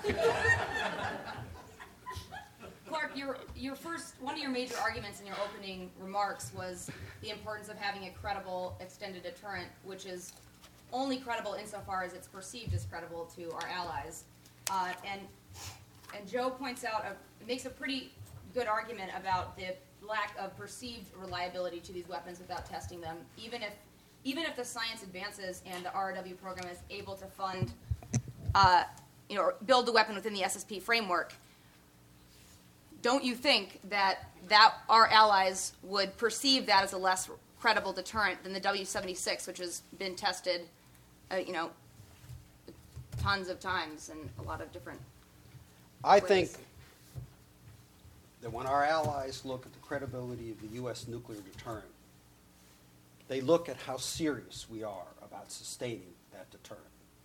[SPEAKER 3] Clark, your your first one of your major arguments in your opening remarks was the importance of having a credible extended deterrent, which is only credible insofar as it's perceived as credible to our allies. Uh, and and Joe points out a, makes a pretty good argument about the lack of perceived reliability to these weapons without testing them, even if even if the science advances and the R R W program is able to fund, uh, you know, or build the weapon within the S S P framework. Don't you think that that our allies would perceive that as a less credible deterrent than the W seventy-six, which has been tested, uh, you know, tons of times and a lot of different
[SPEAKER 4] I
[SPEAKER 3] ways?
[SPEAKER 4] think that when our allies look at the credibility of the U S nuclear deterrent, they look at how serious we are about sustaining that deterrent.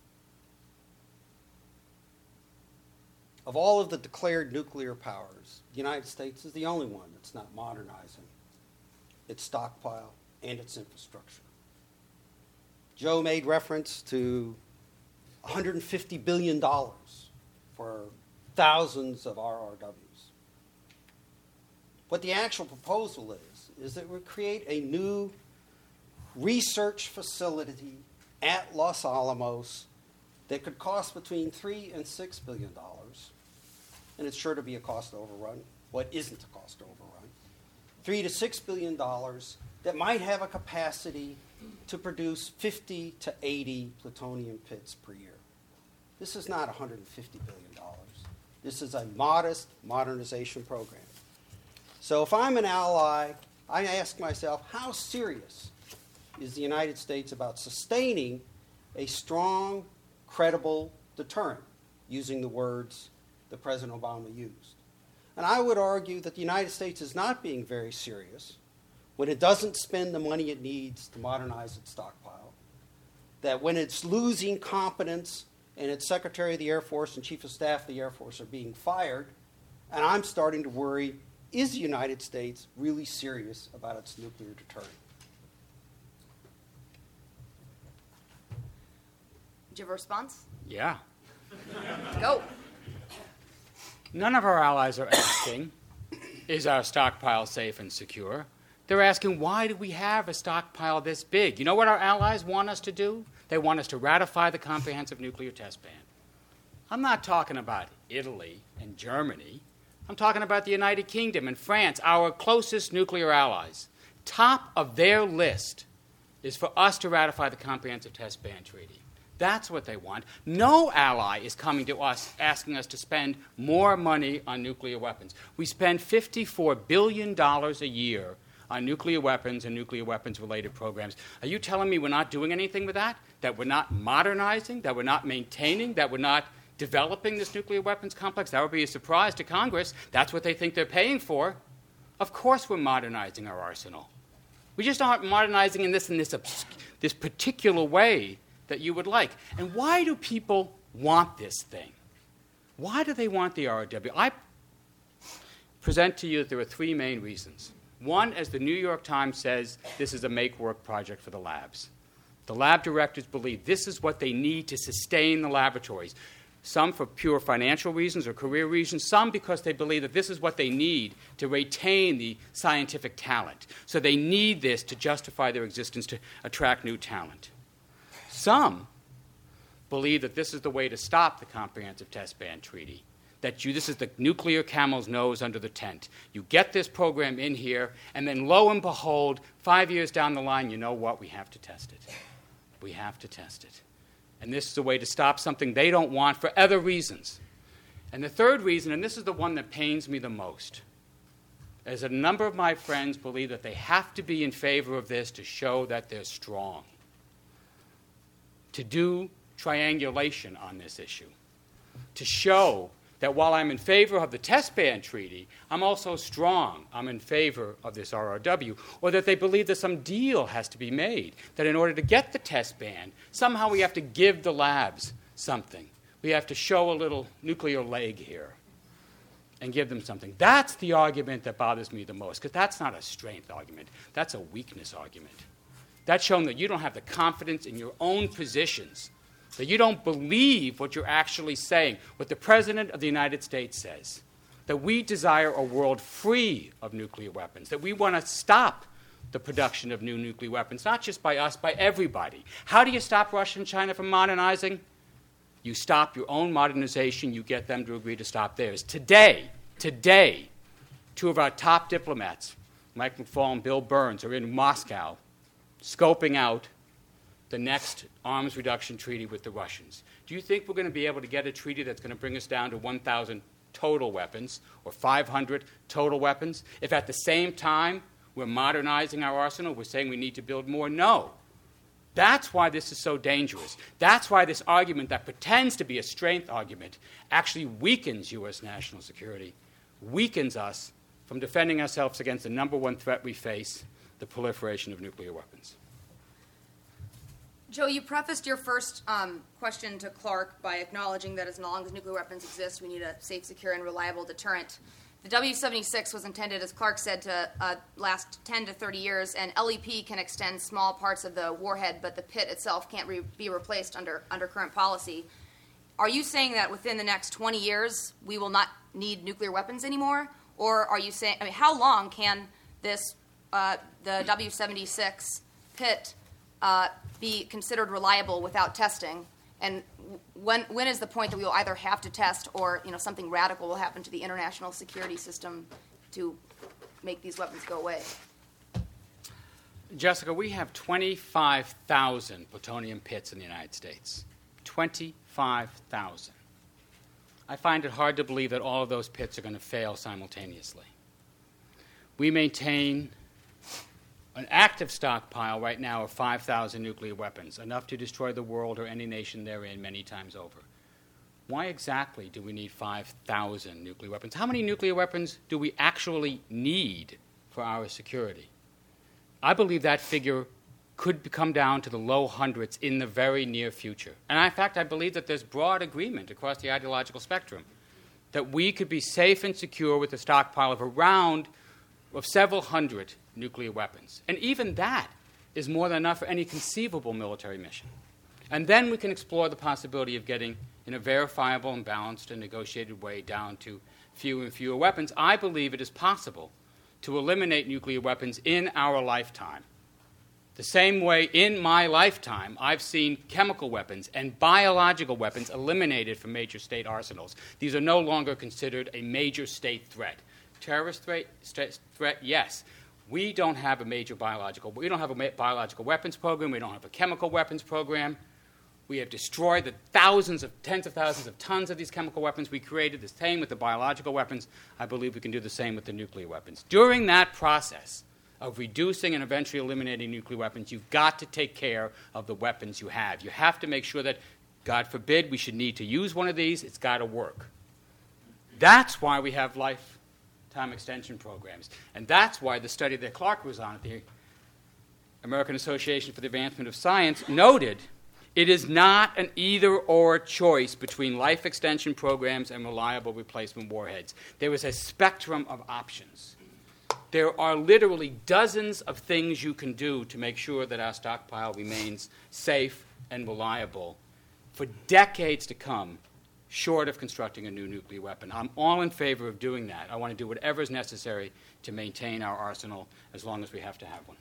[SPEAKER 4] Of all of the declared nuclear powers, the United States is the only one that's not modernizing its stockpile and its infrastructure. Joe made reference to one hundred fifty billion dollars for thousands of R R Ws. What the actual proposal is, is that we create a new research facility at Los Alamos that could cost between three and six billion dollars, and it's sure to be a cost overrun. What isn't a cost overrun? Three to six billion dollars that might have a capacity to produce fifty to eighty plutonium pits per year. This is not one hundred fifty billion dollars. This is a modest modernization program. So if I'm an ally, I ask myself, how serious is the United States about sustaining a strong, credible deterrent, using the words that President Obama used. And I would argue that the United States is not being very serious when it doesn't spend the money it needs to modernize its stockpile, that when it's losing competence and its Secretary of the Air Force and Chief of Staff of the Air Force are being fired, and I'm starting to worry, is the United States really serious about its nuclear deterrent?
[SPEAKER 3] Do you have a response?
[SPEAKER 5] Yeah.
[SPEAKER 3] Go.
[SPEAKER 5] None of our allies are asking, is our stockpile safe and secure? They're asking, why do we have a stockpile this big? You know what our allies want us to do? They want us to ratify the Comprehensive Nuclear Test Ban. I'm not talking about Italy and Germany. I'm talking about the United Kingdom and France, our closest nuclear allies. Top of their list is for us to ratify the Comprehensive Test Ban Treaty. That's what they want. No ally is coming to us asking us to spend more money on nuclear weapons. We spend fifty-four billion dollars a year on nuclear weapons and nuclear weapons-related programs. Are you telling me we're not doing anything with that? That we're not modernizing? That we're not maintaining? That we're not developing this nuclear weapons complex? That would be a surprise to Congress. That's what they think they're paying for. Of course we're modernizing our arsenal. We just aren't modernizing in this in this, obs- this particular way that you would like. And why do people want this thing? Why do they want the R O W? I present to you that there are three main reasons. One, as the New York Times says, this is a make-work project for the labs. The lab directors believe this is what they need to sustain the laboratories. Some for pure financial reasons or career reasons, some because they believe that this is what they need to retain the scientific talent. So they need this to justify their existence, to attract new talent. Some believe that this is the way to stop the Comprehensive Test Ban Treaty, that you, this is the nuclear camel's nose under the tent. You get this program in here, and then lo and behold, five years down the line, you know what? We have to test it. We have to test it. And this is a way to stop something they don't want for other reasons. And the third reason, and this is the one that pains me the most, is that a number of my friends believe that they have to be in favor of this to show that they're strong, to do triangulation on this issue, to show that while I'm in favor of the Test Ban Treaty, I'm also strong. I'm in favor of this R O W. Or that they believe that some deal has to be made, that in order to get the test ban, somehow we have to give the labs something. We have to show a little nuclear leg here and give them something. That's the argument that bothers me the most, because that's not a strength argument. That's a weakness argument. That's showing that you don't have the confidence in your own positions, that you don't believe what you're actually saying, what the President of the United States says, that we desire a world free of nuclear weapons, that we want to stop the production of new nuclear weapons, not just by us, by everybody. How do you stop Russia and China from modernizing? You stop your own modernization, you get them to agree to stop theirs. Today, today, two of our top diplomats, Mike McFaul and Bill Burns, are in Moscow scoping out the next arms reduction treaty with the Russians. Do you think we're going to be able to get a treaty that's going to bring us down to one thousand total weapons or five hundred total weapons if at the same time we're modernizing our arsenal, we're saying we need to build more? No. That's why this is so dangerous. That's why this argument that pretends to be a strength argument actually weakens U S national security, weakens us from defending ourselves against the number one threat we face, the proliferation of nuclear weapons.
[SPEAKER 3] Joe, you prefaced your first um, question to Clark by acknowledging that as long as nuclear weapons exist, we need a safe, secure, and reliable deterrent. The W seventy-six was intended, as Clark said, to uh, last ten to thirty years, and L E P can extend small parts of the warhead, but the pit itself can't re- be replaced under, under current policy. Are you saying that within the next twenty years we will not need nuclear weapons anymore? Or are you saying, I mean, how long can this, uh, the W seventy-six pit uh, be considered reliable without testing? And when when is the point that we will either have to test or, you know, something radical will happen to the international security system to make these weapons go away?
[SPEAKER 5] Jessica, we have twenty-five thousand plutonium pits in the United States. twenty-five thousand. I find it hard to believe that all of those pits are going to fail simultaneously. We maintain an active stockpile right now of five thousand nuclear weapons, enough to destroy the world or any nation therein many times over. why exactly do we need five thousand nuclear weapons? How many nuclear weapons do we actually need for our security? I believe that figure could come down to the low hundreds in the very near future. And in fact, I believe that there's broad agreement across the ideological spectrum that we could be safe and secure with a stockpile of around of several hundred nuclear weapons. And even that is more than enough for any conceivable military mission. And then we can explore the possibility of getting, in a verifiable and balanced and negotiated way, down to fewer and fewer weapons. I believe it is possible to eliminate nuclear weapons in our lifetime. The same way in my lifetime I've seen chemical weapons and biological weapons eliminated from major state arsenals. These are no longer considered a major state threat. Terrorist threat, st- threat, yes. We don't have a major biological, we don't have a ma- biological weapons program, we don't have a chemical weapons program. We have destroyed the thousands of, tens of thousands of tons of these chemical weapons. We created the same with the biological weapons. I believe we can do the same with the nuclear weapons. During that process of reducing and eventually eliminating nuclear weapons, you've got to take care of the weapons you have. You have to make sure that, God forbid, we should need to use one of these. It's got to work. That's why we have lifetime extension programs. And that's why the study that Clark was on at the American Association for the Advancement of Science noted it is not an either-or choice between life extension programs and reliable replacement warheads. There is a spectrum of options. There are literally dozens of things you can do to make sure that our stockpile remains safe and reliable for decades to come, short of constructing a new nuclear weapon. I'm all in favor of doing that. I want to do whatever is necessary to maintain our arsenal as long as we have to have one.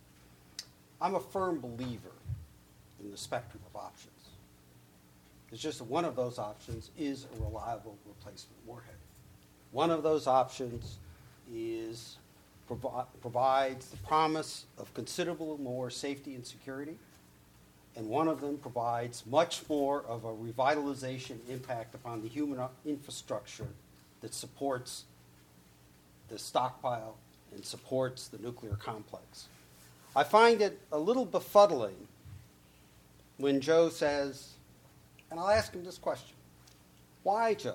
[SPEAKER 4] I'm a firm believer in the spectrum of options. It's just that one of those options is a reliable replacement warhead. One of those options is provi- provides the promise of considerable more safety and security, and one of them provides much more of a revitalization impact upon the human infrastructure that supports the stockpile and supports the nuclear complex. I find it a little befuddling when Joe says, and I'll ask him this question, why, Joe,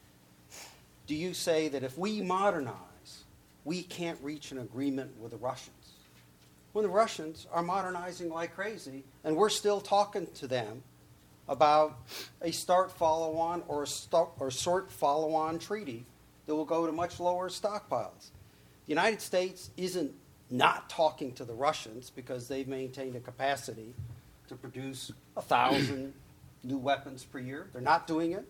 [SPEAKER 4] do you say that if we modernize, we can't reach an agreement with the Russians? When the Russians are modernizing like crazy, and we're still talking to them about a start follow-on or a start or sort follow-on treaty that will go to much lower stockpiles. The United States isn't not talking to the Russians because they've maintained a capacity to produce a thousand new weapons per year. They're not doing it.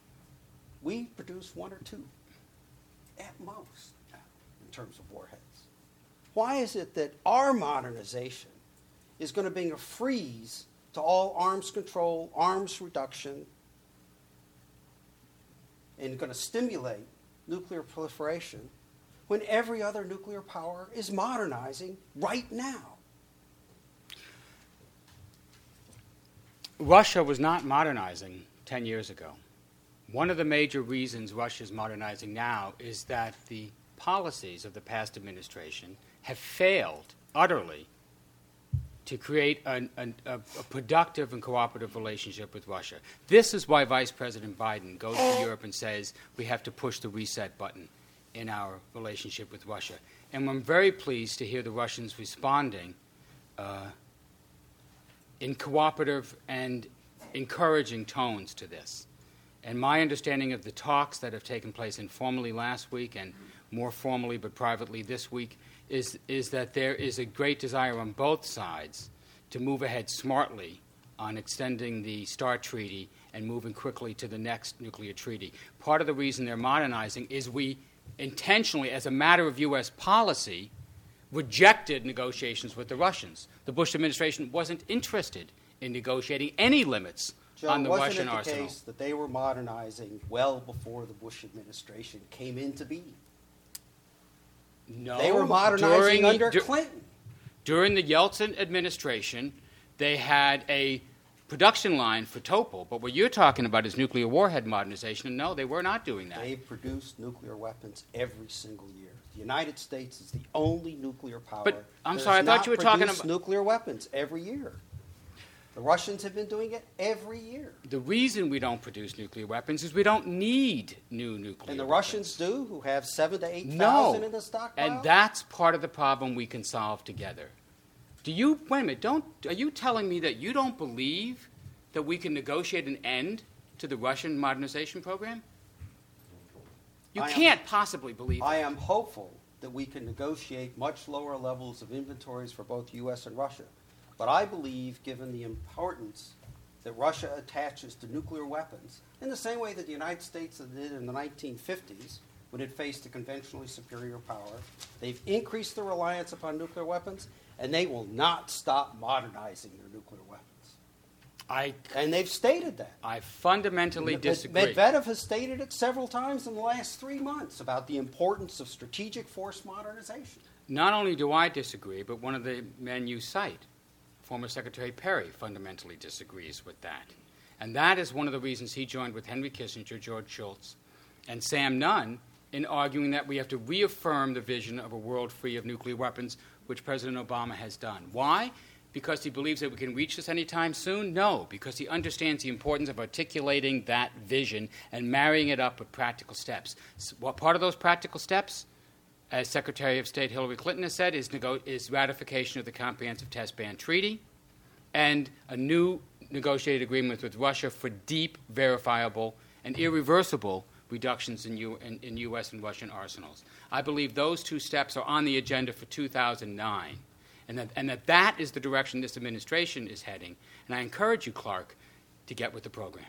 [SPEAKER 4] We produce one or two at most in terms of warheads. Why is it that our modernization is going to bring a freeze to all arms control, arms reduction, and going to stimulate nuclear proliferation when every other nuclear power is modernizing right now?
[SPEAKER 5] Russia was not modernizing ten years ago. One of the major reasons Russia is modernizing now is that the policies of the past administration have failed utterly to create a, a, a productive and cooperative relationship with Russia. This is why Vice President Biden goes to Europe and says we have to push the reset button in our relationship with Russia. And I'm very pleased to hear the Russians responding uh, in cooperative and encouraging tones to this. And my understanding of the talks that have taken place informally last week and more formally but privately this week is, is that there is a great desire on both sides to move ahead smartly on extending the START treaty and moving quickly to the next nuclear treaty. Part of the reason they're modernizing is we intentionally, as a matter of U S policy, rejected negotiations with the Russians. The Bush administration wasn't interested in negotiating any limits
[SPEAKER 4] Joe,
[SPEAKER 5] on the
[SPEAKER 4] wasn't
[SPEAKER 5] Russian
[SPEAKER 4] it the
[SPEAKER 5] arsenal.
[SPEAKER 4] case that they were modernizing well before the Bush administration came into being?
[SPEAKER 5] No,
[SPEAKER 4] They were modernizing
[SPEAKER 5] during,
[SPEAKER 4] under
[SPEAKER 5] du-
[SPEAKER 4] Clinton.
[SPEAKER 5] During the Yeltsin administration, they had a production line for Topol. But what you're talking about is nuclear warhead modernization. And no, they were not doing that.
[SPEAKER 4] They produced nuclear weapons every single year. The United States is the only nuclear power
[SPEAKER 5] But, I'm
[SPEAKER 4] that
[SPEAKER 5] sorry,
[SPEAKER 4] has
[SPEAKER 5] I thought
[SPEAKER 4] not
[SPEAKER 5] you were talking
[SPEAKER 4] produced
[SPEAKER 5] about-
[SPEAKER 4] nuclear weapons every year. The Russians have been doing it every year.
[SPEAKER 5] The reason we don't produce nuclear weapons is we don't need new nuclear
[SPEAKER 4] And the
[SPEAKER 5] weapons.
[SPEAKER 4] Russians do, who have seven to eight
[SPEAKER 5] No.
[SPEAKER 4] thousand in the stockpile?
[SPEAKER 5] And that's part of the problem we can solve together. Do you, wait a minute, don't, are you telling me that you don't believe that we can negotiate an end to the Russian modernization program? You
[SPEAKER 4] I am-
[SPEAKER 5] can't possibly believe
[SPEAKER 4] I
[SPEAKER 5] it.
[SPEAKER 4] am hopeful that we can negotiate much lower levels of inventories for both U S and Russia. But I believe, given the importance that Russia attaches to nuclear weapons, in the same way that the United States did in the nineteen fifties, when it faced a conventionally superior power, they've increased their reliance upon nuclear weapons, and they will not stop modernizing their nuclear weapons.
[SPEAKER 5] I,
[SPEAKER 4] And they've stated that.
[SPEAKER 5] I fundamentally
[SPEAKER 4] Med-
[SPEAKER 5] disagree.
[SPEAKER 4] Medvedev has stated it several times in the last three months about the importance of strategic force modernization.
[SPEAKER 5] Not only do I disagree, but one of the men you cite, former Secretary Perry, fundamentally disagrees with that. And that is one of the reasons he joined with Henry Kissinger, George Shultz, and Sam Nunn in arguing that we have to reaffirm the vision of a world free of nuclear weapons, which President Obama has done. Why? Because he believes that we can reach this anytime soon? No, because he understands the importance of articulating that vision and marrying it up with practical steps. So what part of those practical steps, as Secretary of State Hillary Clinton has said, is, nego- is ratification of the Comprehensive Test Ban Treaty and a new negotiated agreement with Russia for deep, verifiable, and irreversible reductions in, U- in, in U S and Russian arsenals. I believe those two steps are on the agenda for two thousand nine, and that, and that that is the direction this administration is heading. And I encourage you, Clark, to get with the program.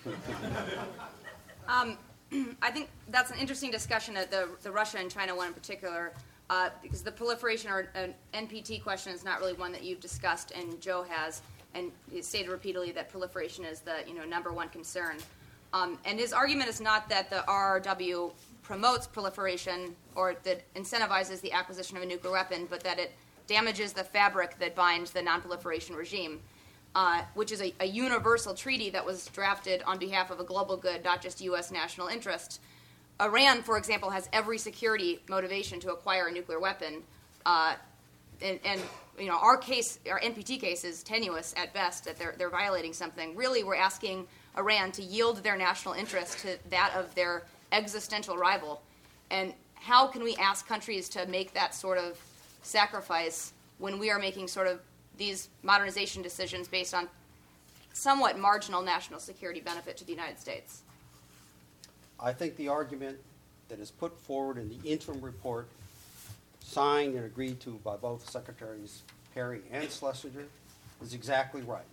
[SPEAKER 3] Um, I think that's an interesting discussion, uh, the, the Russia and China one in particular, uh, because the proliferation or uh, N P T question is not really one that you've discussed, and Joe has, and he stated repeatedly that proliferation is the you know number one concern. Um, and his argument is not that the R R W promotes proliferation or that incentivizes the acquisition of a nuclear weapon, but that it damages the fabric that binds the nonproliferation regime. Uh, which is a, a universal treaty that was drafted on behalf of a global good, not just U S national interest. Iran, for example, has every security motivation to acquire a nuclear weapon, uh, and, and you know our case, our N P T case, is tenuous at best that they're they're violating something. Really, we're asking Iran to yield their national interest to that of their existential rival, and how can we ask countries to make that sort of sacrifice when we are making sort of these modernization decisions based on somewhat marginal national security benefit to the United States?
[SPEAKER 4] I think the argument that is put forward in the interim report, signed and agreed to by both Secretaries Perry and Schlesinger, is exactly right.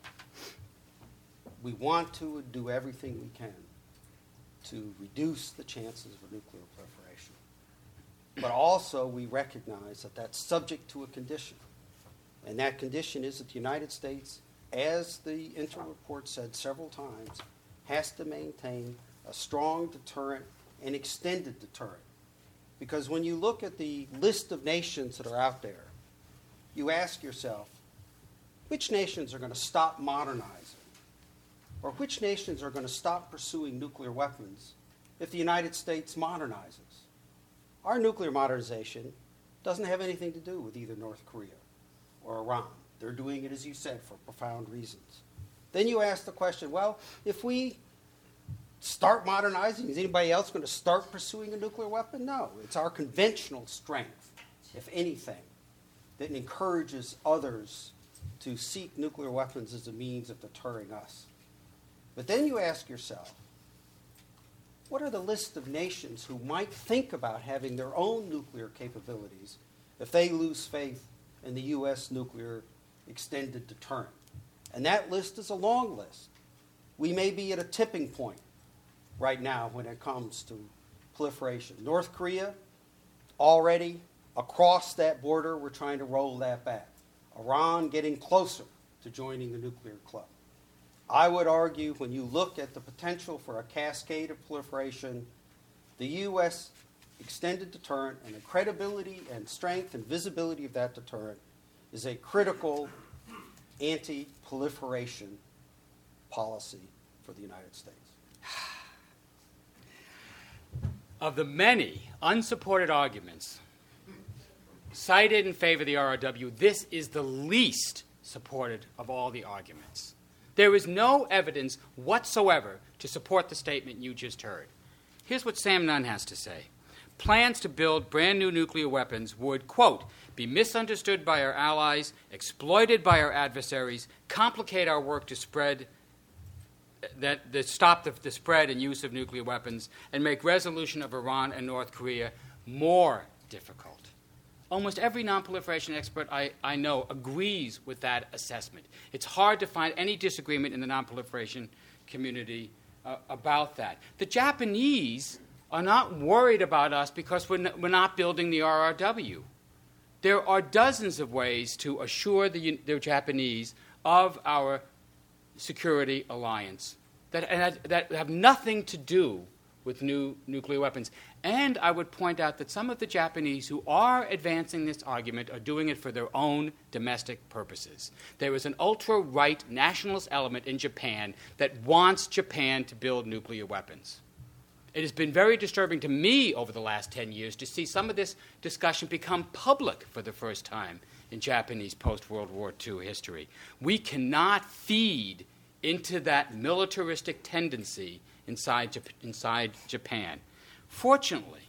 [SPEAKER 4] We want to do everything we can to reduce the chances of nuclear proliferation. But also we recognize that that's subject to a condition. And that condition is that the United States, as the interim report said several times, has to maintain a strong deterrent and extended deterrent. Because when you look at the list of nations that are out there, you ask yourself, which nations are going to stop modernizing? Or which nations are going to stop pursuing nuclear weapons if the United States modernizes? Our nuclear modernization doesn't have anything to do with either North Korea or Iran. They're doing it, as you said, for profound reasons. Then you ask the question, well, if we start modernizing, is anybody else going to start pursuing a nuclear weapon? No. It's our conventional strength, if anything, that encourages others to seek nuclear weapons as a means of deterring us. But then you ask yourself, what are the list of nations who might think about having their own nuclear capabilities if they lose faith in the U S nuclear extended deterrent? And that list is a long list. We may be at a tipping point right now when it comes to proliferation. North Korea, already across that border, we're trying to roll that back. Iran getting closer to joining the nuclear club. I would argue when you look at the potential for a cascade of proliferation, the U S extended deterrent and the credibility and strength and visibility of that deterrent is a critical anti-proliferation policy for the United States.
[SPEAKER 5] Of the many unsupported arguments cited in favor of the R R W, this is the least supported of all the arguments. There is no evidence whatsoever to support the statement you just heard. Here's what Sam Nunn has to say. Plans to build brand new nuclear weapons would, quote, be misunderstood by our allies, exploited by our adversaries, complicate our work to spread that, that stop the, the spread and use of nuclear weapons, and make resolution of Iran and North Korea more difficult. Almost every nonproliferation expert I, I know agrees with that assessment. It's hard to find any disagreement in the nonproliferation community uh, about that. The Japanese are not worried about us because we're, n- we're not building the R R W. There are dozens of ways to assure the, the Japanese of our security alliance that, and that have nothing to do with new nuclear weapons. And I would point out that some of the Japanese who are advancing this argument are doing it for their own domestic purposes. There is an ultra-right nationalist element in Japan that wants Japan to build nuclear weapons. It has been very disturbing to me over the last ten years to see some of this discussion become public for the first time in Japanese post-World War Two history. We cannot feed into that militaristic tendency inside, Jap- inside Japan. Fortunately,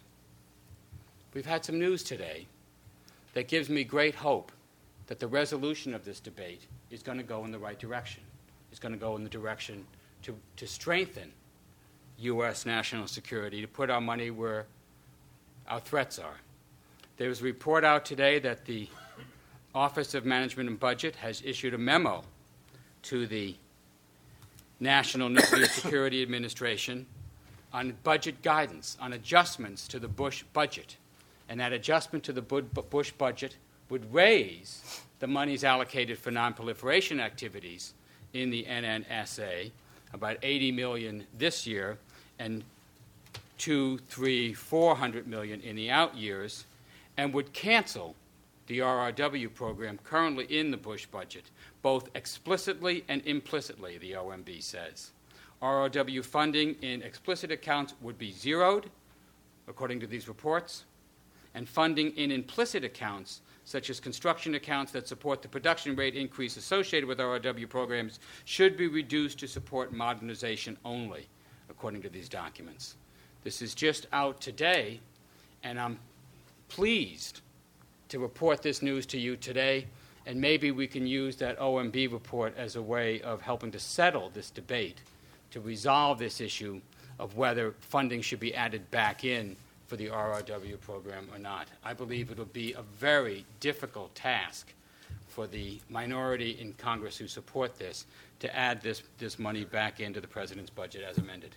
[SPEAKER 5] we've had some news today that gives me great hope that the resolution of this debate is going to go in the right direction. It's going to go in the direction to, to strengthen U S national security, to put our money where our threats are. There was a report out today that the Office of Management and Budget has issued a memo to the National Nuclear Security Administration on budget guidance, on adjustments to the Bush budget. And that adjustment to the Bush budget would raise the monies allocated for nonproliferation activities in the N N S A, about eighty million dollars this year, and two, three, four hundred million dollars in the out years, and would cancel the R R W program currently in the Bush budget, both explicitly and implicitly, the O M B says. R R W funding in explicit accounts would be zeroed, according to these reports, and funding in implicit accounts, such as construction accounts that support the production rate increase associated with R R W programs, should be reduced to support modernization only, according to these documents. This is just out today, and I'm pleased to report this news to you today, and maybe we can use that O M B report as a way of helping to settle this debate, to resolve this issue of whether funding should be added back in for the R R W program or not. I believe it will be a very difficult task for the minority in Congress who support this to add this, this money back into the President's budget as amended.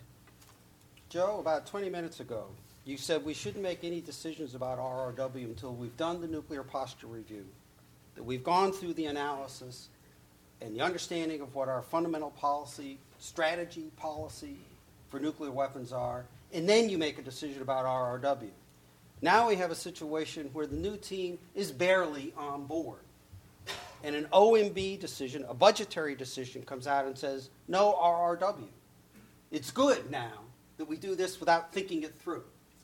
[SPEAKER 4] Joe, about twenty minutes ago, you said we shouldn't make any decisions about R R W until we've done the nuclear posture review, that we've gone through the analysis and the understanding of what our fundamental policy, strategy policy for nuclear weapons are, and then you make a decision about R R W. Now we have a situation where the new team is barely on board. And an O M B decision, a budgetary decision, comes out and says, no R R W. It's good now that we do this without thinking it through.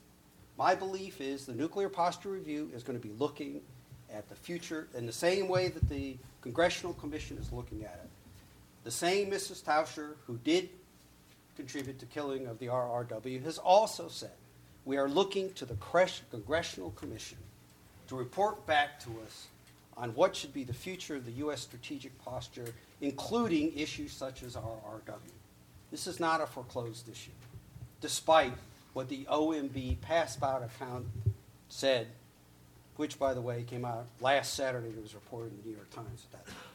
[SPEAKER 4] My belief is the Nuclear Posture Review is going to be looking at the future in the same way that the Congressional Commission is looking at it. The same Missus Tauscher, who did contribute to killing of the R R W, has also said we are looking to the Congressional Commission to report back to us on what should be the future of the U S strategic posture, including issues such as R R W. This is not a foreclosed issue, despite what the O M B pass-out account said, which, by the way, came out last Saturday. It was reported in the New York Times at that time.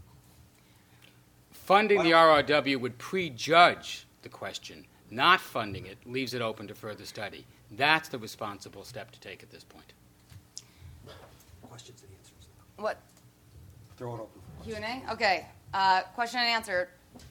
[SPEAKER 5] Funding
[SPEAKER 4] Wow.
[SPEAKER 5] the R R W would prejudge the question. Not funding it leaves it open to further study. That's the responsible step to take at this point.
[SPEAKER 4] Questions and answers.
[SPEAKER 3] What?
[SPEAKER 4] Throw it open for
[SPEAKER 3] Q
[SPEAKER 4] questions.
[SPEAKER 3] and A? Okay. Uh, question and answer.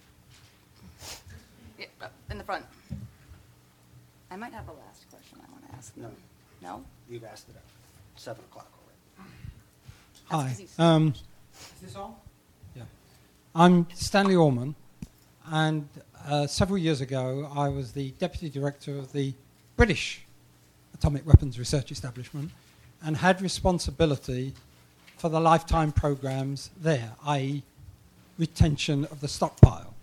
[SPEAKER 3] Yeah, uh, in the front. I might have a last question I want to ask.
[SPEAKER 4] No,
[SPEAKER 3] No?
[SPEAKER 4] you've asked it at seven o'clock already.
[SPEAKER 3] That's
[SPEAKER 7] Hi.
[SPEAKER 3] 'cause he's-
[SPEAKER 7] Um,
[SPEAKER 8] Is this on?
[SPEAKER 7] yeah. I'm Stanley Orman, and uh, several years ago I was the Deputy Director of the British Atomic Weapons Research Establishment and had responsibility for the lifetime programs there, that is retention of the stockpile.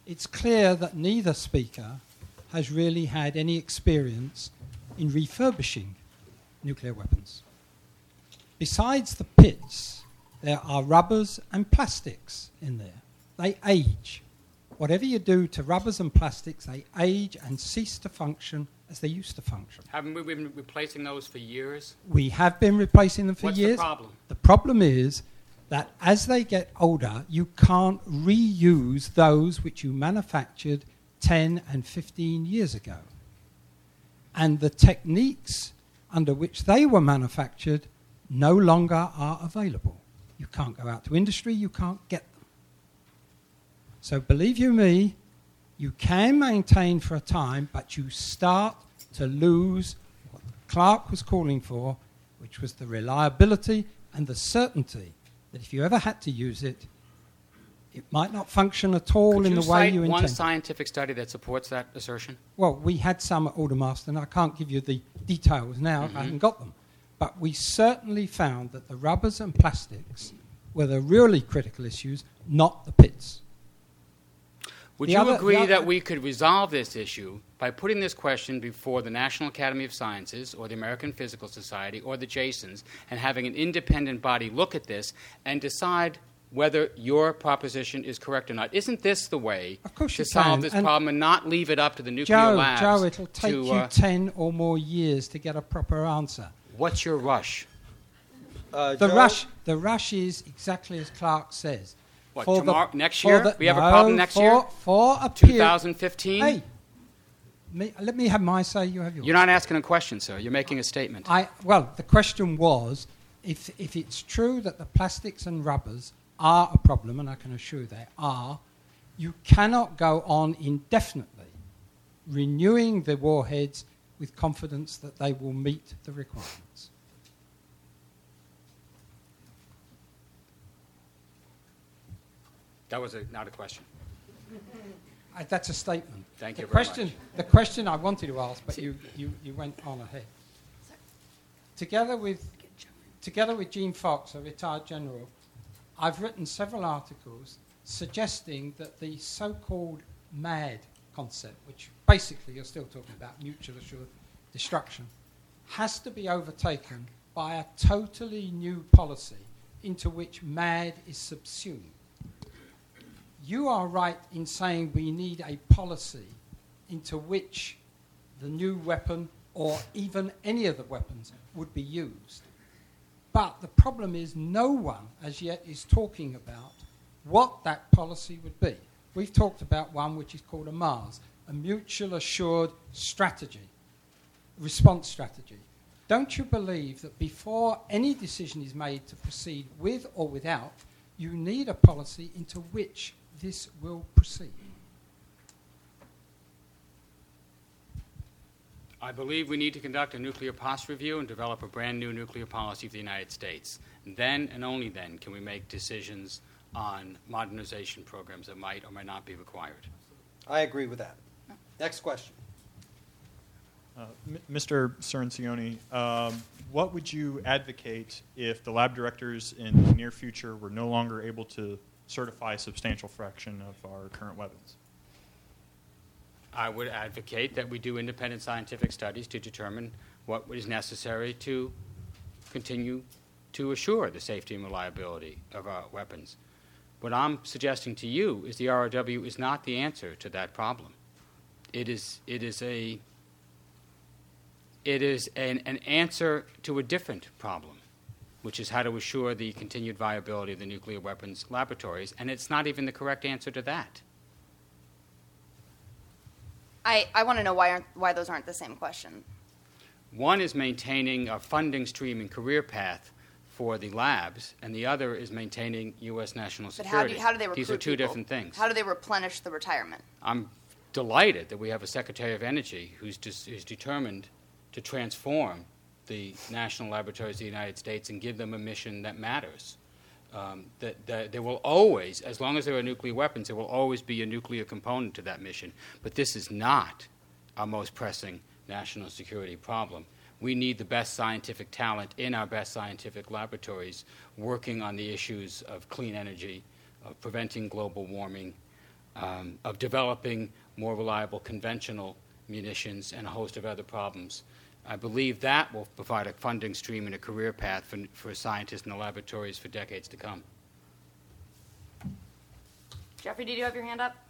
[SPEAKER 7] it's clear that neither speaker has really had any experience in refurbishing nuclear weapons. Besides the pits, there are rubbers and plastics in there. They age. Whatever you do to rubbers and plastics, they age and cease to function as they used to function.
[SPEAKER 5] Haven't we been replacing those for years?
[SPEAKER 7] We have been replacing them for
[SPEAKER 5] What's
[SPEAKER 7] years.
[SPEAKER 5] the problem?
[SPEAKER 7] The problem is that as they get older, you can't reuse those which you manufactured ten and fifteen years ago. And the techniques under which they were manufactured no longer are available. You can't go out to industry, you can't get them. So believe you me, you can maintain for a time, but you start to lose what Clark was calling for, which was the reliability and the certainty that if you ever had to use it, it might not function at all
[SPEAKER 5] Could
[SPEAKER 7] in
[SPEAKER 5] you
[SPEAKER 7] the way
[SPEAKER 5] cite
[SPEAKER 7] you
[SPEAKER 5] one
[SPEAKER 7] intended.
[SPEAKER 5] scientific study that supports that assertion?
[SPEAKER 7] Well, we had some at Aldermaston. I can't give you the details now.
[SPEAKER 5] Mm-hmm.
[SPEAKER 7] I haven't got them. But we certainly found that the rubbers and plastics were the really critical issues, not the pits.
[SPEAKER 5] Would
[SPEAKER 7] The
[SPEAKER 5] you
[SPEAKER 7] other-
[SPEAKER 5] agree
[SPEAKER 7] the
[SPEAKER 5] that
[SPEAKER 7] other-
[SPEAKER 5] we could resolve this issue by putting this question before the National Academy of Sciences or the American Physical Society or the Jasons and having an independent body look at this and decide whether your proposition is correct or not? Isn't this the way
[SPEAKER 7] Of course
[SPEAKER 5] to
[SPEAKER 7] you
[SPEAKER 5] solve
[SPEAKER 7] can.
[SPEAKER 5] this
[SPEAKER 7] And
[SPEAKER 5] problem and not leave it up to the nuclear
[SPEAKER 7] Joe,
[SPEAKER 5] labs?
[SPEAKER 7] Joe, it'll take
[SPEAKER 5] to,
[SPEAKER 7] you
[SPEAKER 5] uh,
[SPEAKER 7] ten or more years to get a proper answer.
[SPEAKER 5] What's your rush?
[SPEAKER 4] Uh,
[SPEAKER 7] The
[SPEAKER 4] Joe,
[SPEAKER 7] rush, the rush is exactly as Clark says.
[SPEAKER 5] What,
[SPEAKER 7] For the-
[SPEAKER 5] tomorrow, next
[SPEAKER 7] for
[SPEAKER 5] year?
[SPEAKER 7] the-
[SPEAKER 5] We have a
[SPEAKER 7] no,
[SPEAKER 5] problem next
[SPEAKER 7] for,
[SPEAKER 5] year?
[SPEAKER 7] For a period.
[SPEAKER 5] twenty fifteen?
[SPEAKER 7] Hey, me, let me have my say. You have yours.
[SPEAKER 5] You're not asking a question, sir. You're making a statement.
[SPEAKER 7] I, well, the question was, if, if it's true that the plastics and rubbers are a problem, and I can assure you they are, you cannot go on indefinitely renewing the warheads with confidence that they will meet the requirements.
[SPEAKER 5] That was a, not a question.
[SPEAKER 7] I, that's a statement.
[SPEAKER 5] Thank
[SPEAKER 7] the
[SPEAKER 5] you very
[SPEAKER 7] question,
[SPEAKER 5] much.
[SPEAKER 7] The question I wanted to ask, but you, you, you went on ahead. Together with, together with Gene Fox, a retired general, I've written several articles suggesting that the so-called MAD concept, which basically you're still talking about, mutual assured destruction, has to be overtaken by a totally new policy into which MAD is subsumed. You are right in saying we need a policy into which the new weapon or even any of the weapons would be used. But the problem is no one as yet is talking about what that policy would be. We've talked about one which is called a MARS, a mutual assured strategy, response strategy. Don't you believe that before any decision is made to proceed with or without, you need a policy into which this will proceed?
[SPEAKER 5] I believe we need to conduct a nuclear posture review and develop a brand new nuclear policy for the United States. Then and only then can we make decisions on modernization programs that might or might not be required.
[SPEAKER 4] I agree with that. Next question.
[SPEAKER 8] Uh, M- Mister Cirincione, um, what would you advocate if the lab directors in the near future were no longer able to certify a substantial fraction of our current weapons?
[SPEAKER 5] I would advocate that we do independent scientific studies to determine what is necessary to continue to assure the safety and reliability of our weapons. What I'm suggesting to you is the R O W is not the answer to that problem. It is, it is a It is an, an answer to a different problem, which is how to assure the continued viability of the nuclear weapons laboratories, and it's not even the correct answer to that.
[SPEAKER 3] I, I want to know why, aren't, why those aren't the same question.
[SPEAKER 5] One is maintaining a funding stream and career path for the labs, and the other is maintaining U S national
[SPEAKER 3] But how
[SPEAKER 5] security.
[SPEAKER 3] do, how do they recruit
[SPEAKER 5] These are two
[SPEAKER 3] people?
[SPEAKER 5] different things.
[SPEAKER 3] How do they replenish the retirement?
[SPEAKER 5] I'm delighted that we have a Secretary of Energy who's, dis- who's determined to transform the national laboratories of the United States and give them a mission that matters. Um, that, that there will always, as long as there are nuclear weapons, there will always be a nuclear component to that mission. But this is not our most pressing national security problem. We need the best scientific talent in our best scientific laboratories working on the issues of clean energy, of preventing global warming, um, of developing more reliable conventional munitions and a host of other problems. I believe that will provide a funding stream and a career path for, for scientists in the laboratories for decades to come.
[SPEAKER 3] Jeffrey, did you have your hand up?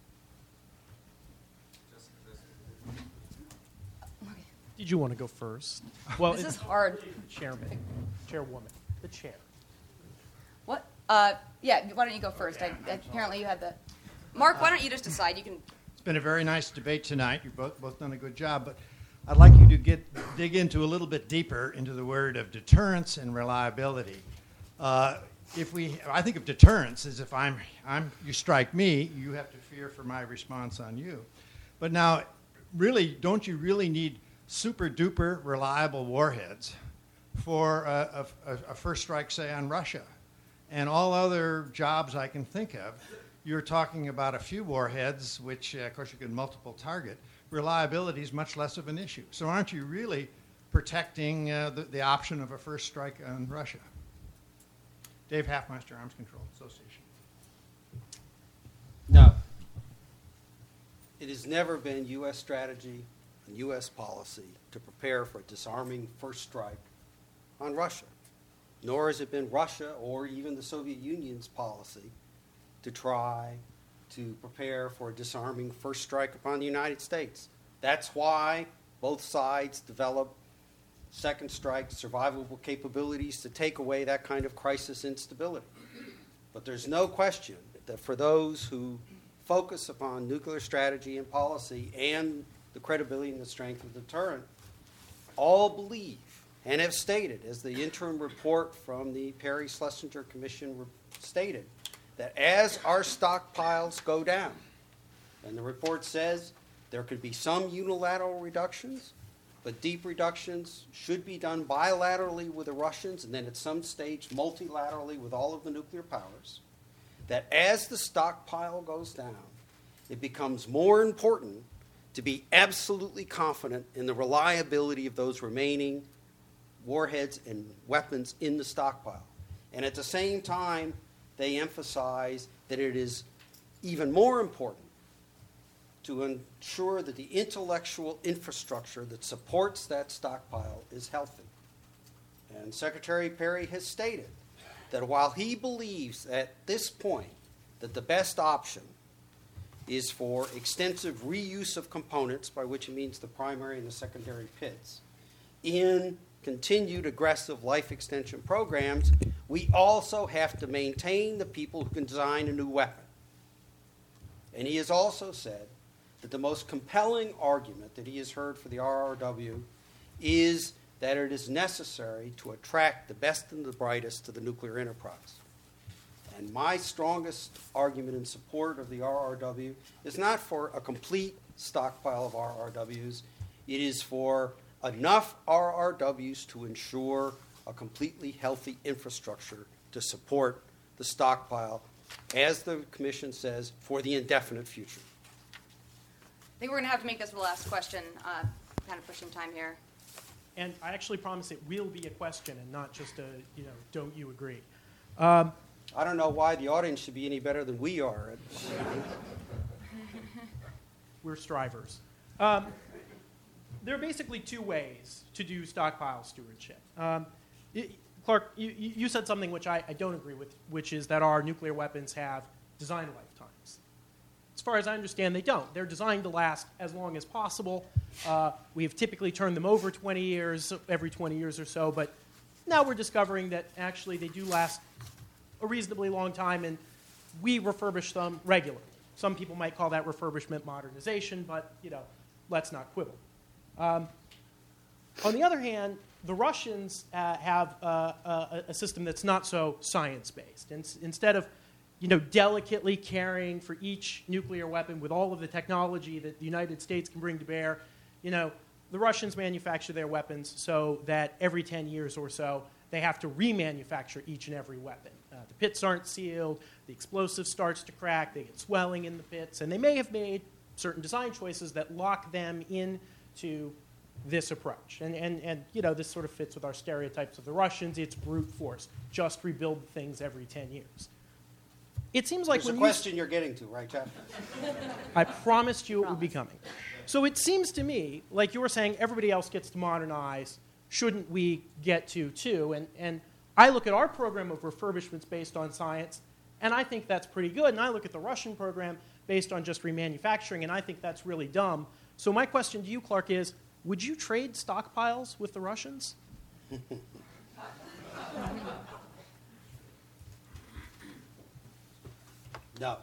[SPEAKER 9] Did you want to go first? Well,
[SPEAKER 3] This
[SPEAKER 9] it's
[SPEAKER 3] is hard.
[SPEAKER 9] Chairman, Chairwoman, the chair.
[SPEAKER 3] What? Uh, yeah, why don't you go first? I, apparently you had the... Mark, why don't you just decide? You can...
[SPEAKER 10] It's been a very nice debate tonight. You've both, both done a good job, but I'd like you to get dig into a little bit deeper into the word of deterrence and reliability. Uh, if we, I think of deterrence as if I'm, I'm, you strike me, you have to fear for my response on you. But now, really, don't you really need super duper reliable warheads for a, a, a first strike, say, on Russia? And all other jobs I can think of, you're talking about a few warheads, which, uh, of course, you can multiple target. Reliability is much less of an issue. So aren't you really protecting uh, the, the option of a first strike on Russia? Dave Halfmeister, Arms Control Association.
[SPEAKER 4] No. It has never been U S strategy and U S policy to prepare for a disarming first strike on Russia. Nor has it been Russia or even the Soviet Union's policy to try to prepare for a disarming first strike upon the United States. That's why both sides develop second strike survivable capabilities to take away that kind of crisis instability. But there's no question that for those who focus upon nuclear strategy and policy and the credibility and the strength of the deterrent, all believe and have stated, as the interim report from the Perry-Schlesinger Commission stated, that as our stockpiles go down, and the report says there could be some unilateral reductions, but deep reductions should be done bilaterally with the Russians and then at some stage multilaterally with all of the nuclear powers, that as the stockpile goes down, it becomes more important to be absolutely confident in the reliability of those remaining warheads and weapons in the stockpile. And at the same time, they emphasize that it is even more important to ensure that the intellectual infrastructure that supports that stockpile is healthy. And Secretary Perry has stated that while he believes at this point that the best option is for extensive reuse of components, by which he means the primary and the secondary pits, in continued aggressive life extension programs, we also have to maintain the people who can design a new weapon. And he has also said that the most compelling argument that he has heard for the R R W is that it is necessary to attract the best and the brightest to the nuclear enterprise. And my strongest argument in support of the R R W is not for a complete stockpile of R R Ws. It is for enough R R Ws to ensure a completely healthy infrastructure to support the stockpile, as the Commission says, for the indefinite future.
[SPEAKER 3] I think we're going to have to make this the last question, uh, kind of pushing time here.
[SPEAKER 9] And I actually promise it will be a question and not just a, you know, don't you agree? Um,
[SPEAKER 4] I don't know why the audience should be any better than we are.
[SPEAKER 9] We're strivers. Um, there are basically two ways to do stockpile stewardship. Um, it, Clark, you, you said something which I, I don't agree with, which is that our nuclear weapons have design lifetimes. As far as I understand, they don't. They're designed to last as long as possible. Uh, we have typically turned them over twenty years, every twenty years or so, but now we're discovering that actually they do last a reasonably long time, and we refurbish them regularly. Some people might call that refurbishment modernization, but, you know, let's not quibble. Um, on the other hand, the Russians uh, have uh, a, a system that's not so science-based. And instead of, you know, delicately caring for each nuclear weapon with all of the technology that the United States can bring to bear, you know, the Russians manufacture their weapons so that every ten years or so they have to remanufacture each and every weapon. Uh, the pits aren't sealed, the explosive starts to crack, they get swelling in the pits, and they may have made certain design choices that lock them into this approach. And, and, and you know, this sort of fits with our stereotypes of the Russians. It's brute force. Just rebuild things every ten years. it seems like
[SPEAKER 4] There's
[SPEAKER 9] when
[SPEAKER 4] a
[SPEAKER 9] you
[SPEAKER 4] question you're getting to, right, Jeff?
[SPEAKER 9] I promised you it would be coming. So it seems to me like you were saying everybody else gets to modernize. Shouldn't we get to too? And, and I look at our program of refurbishments based on science, and I think that's pretty good. And I look at the Russian program based on just remanufacturing, and I think that's really dumb. So my question to you, Clark, is would you trade stockpiles with the Russians?
[SPEAKER 4] No.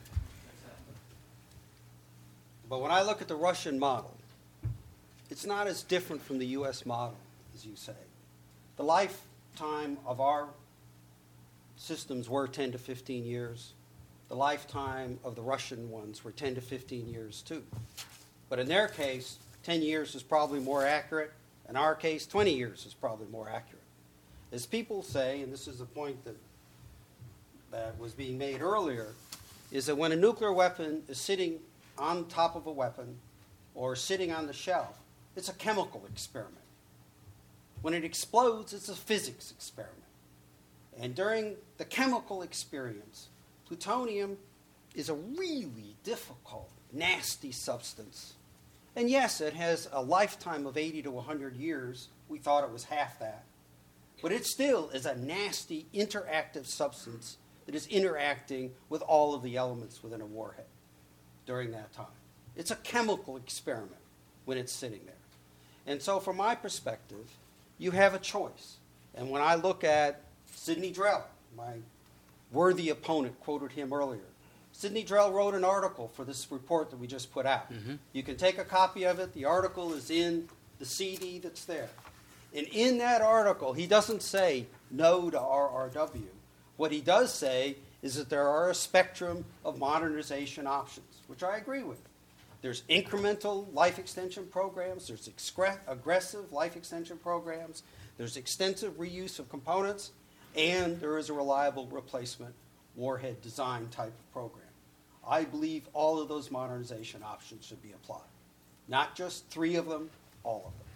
[SPEAKER 4] But when I look at the Russian model, it's not as different from the U S model, as you say. The lifetime of our systems were ten to fifteen years. The lifetime of the Russian ones were ten to fifteen years, too. But in their case, ten years is probably more accurate. In our case, twenty years is probably more accurate. As people say, and this is a point that, that was being made earlier, is that when a nuclear weapon is sitting on top of a weapon or sitting on the shelf, it's a chemical experiment. When it explodes, it's a physics experiment. And during the chemical experience, plutonium is a really difficult, nasty substance. And yes, it has a lifetime of eighty to one hundred years. We thought it was half that. But it still is a nasty, interactive substance that is interacting with all of the elements within a warhead during that time. It's a chemical experiment when it's sitting there. And so from my perspective, you have a choice. And when I look at Sidney Drell, my worthy opponent, quoted him earlier. Sidney Drell wrote an article for this report that we just put out. Mm-hmm. You can take a copy of it. The article is in the C D that's there. And in that article, he doesn't say no to R R W. What he does say is that there are a spectrum of modernization options, which I agree with. There's incremental life extension programs. There's excre- aggressive life extension programs. There's extensive reuse of components. And there is a reliable replacement warhead design type of program. I believe all of those modernization options should be applied. Not just three of them, all of them.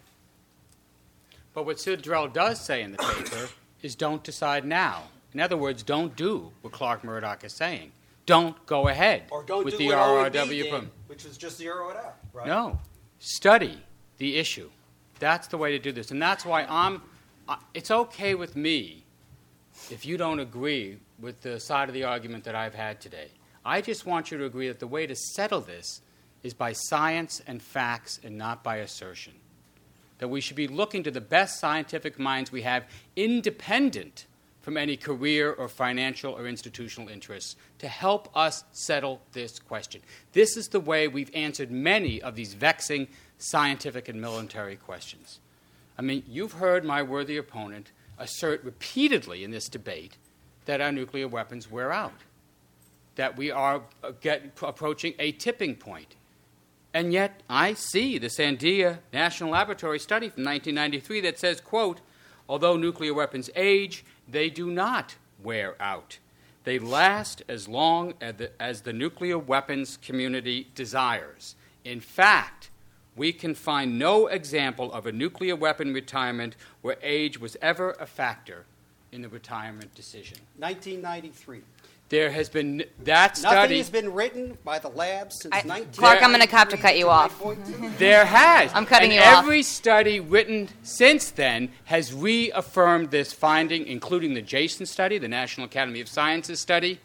[SPEAKER 5] But what Sid Drell does say in the paper is don't decide now. In other words, don't do what Clark Murdoch is saying. Don't go ahead
[SPEAKER 4] or don't
[SPEAKER 5] with
[SPEAKER 4] do
[SPEAKER 5] the
[SPEAKER 4] what
[SPEAKER 5] R R W
[SPEAKER 4] did,
[SPEAKER 5] program.
[SPEAKER 4] Which is just zero it out, right?
[SPEAKER 5] No. Study the issue. That's the way to do this. And that's why I'm, uh, it's okay with me if you don't agree with the side of the argument that I've had today. I just want you to agree that the way to settle this is by science and facts and not by assertion. That we should be looking to the best scientific minds we have, independent from any career or financial or institutional interests, to help us settle this question. This is the way we've answered many of these vexing scientific and military questions. I mean, you've heard my worthy opponent assert repeatedly in this debate that our nuclear weapons wear out, that we are uh, get, approaching a tipping point. And yet I see the Sandia National Laboratory study from nineteen ninety-three that says, quote, although nuclear weapons age, they do not wear out. They last as long as the, as the nuclear weapons community desires. In fact, we can find no example of a nuclear weapon retirement where age was ever a factor in the retirement decision.
[SPEAKER 4] nineteen ninety-three.
[SPEAKER 5] There has been that study.
[SPEAKER 4] Nothing has been written by the lab since
[SPEAKER 3] I,
[SPEAKER 4] nineteen ninety-three.
[SPEAKER 3] Clark, I'm going to have to cut you off.
[SPEAKER 5] There has.
[SPEAKER 3] I'm cutting
[SPEAKER 5] and
[SPEAKER 3] you off.
[SPEAKER 5] Every study written since then has reaffirmed this finding, including the Jason study, the National Academy of Sciences study.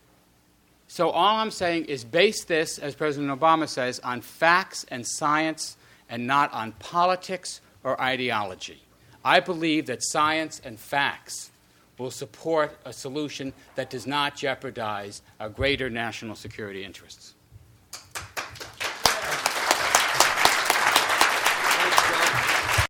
[SPEAKER 5] So all I'm saying is base this, as President Obama says, on facts and science and not on politics or ideology. I believe that science and facts will support a solution that does not jeopardize our greater national security interests.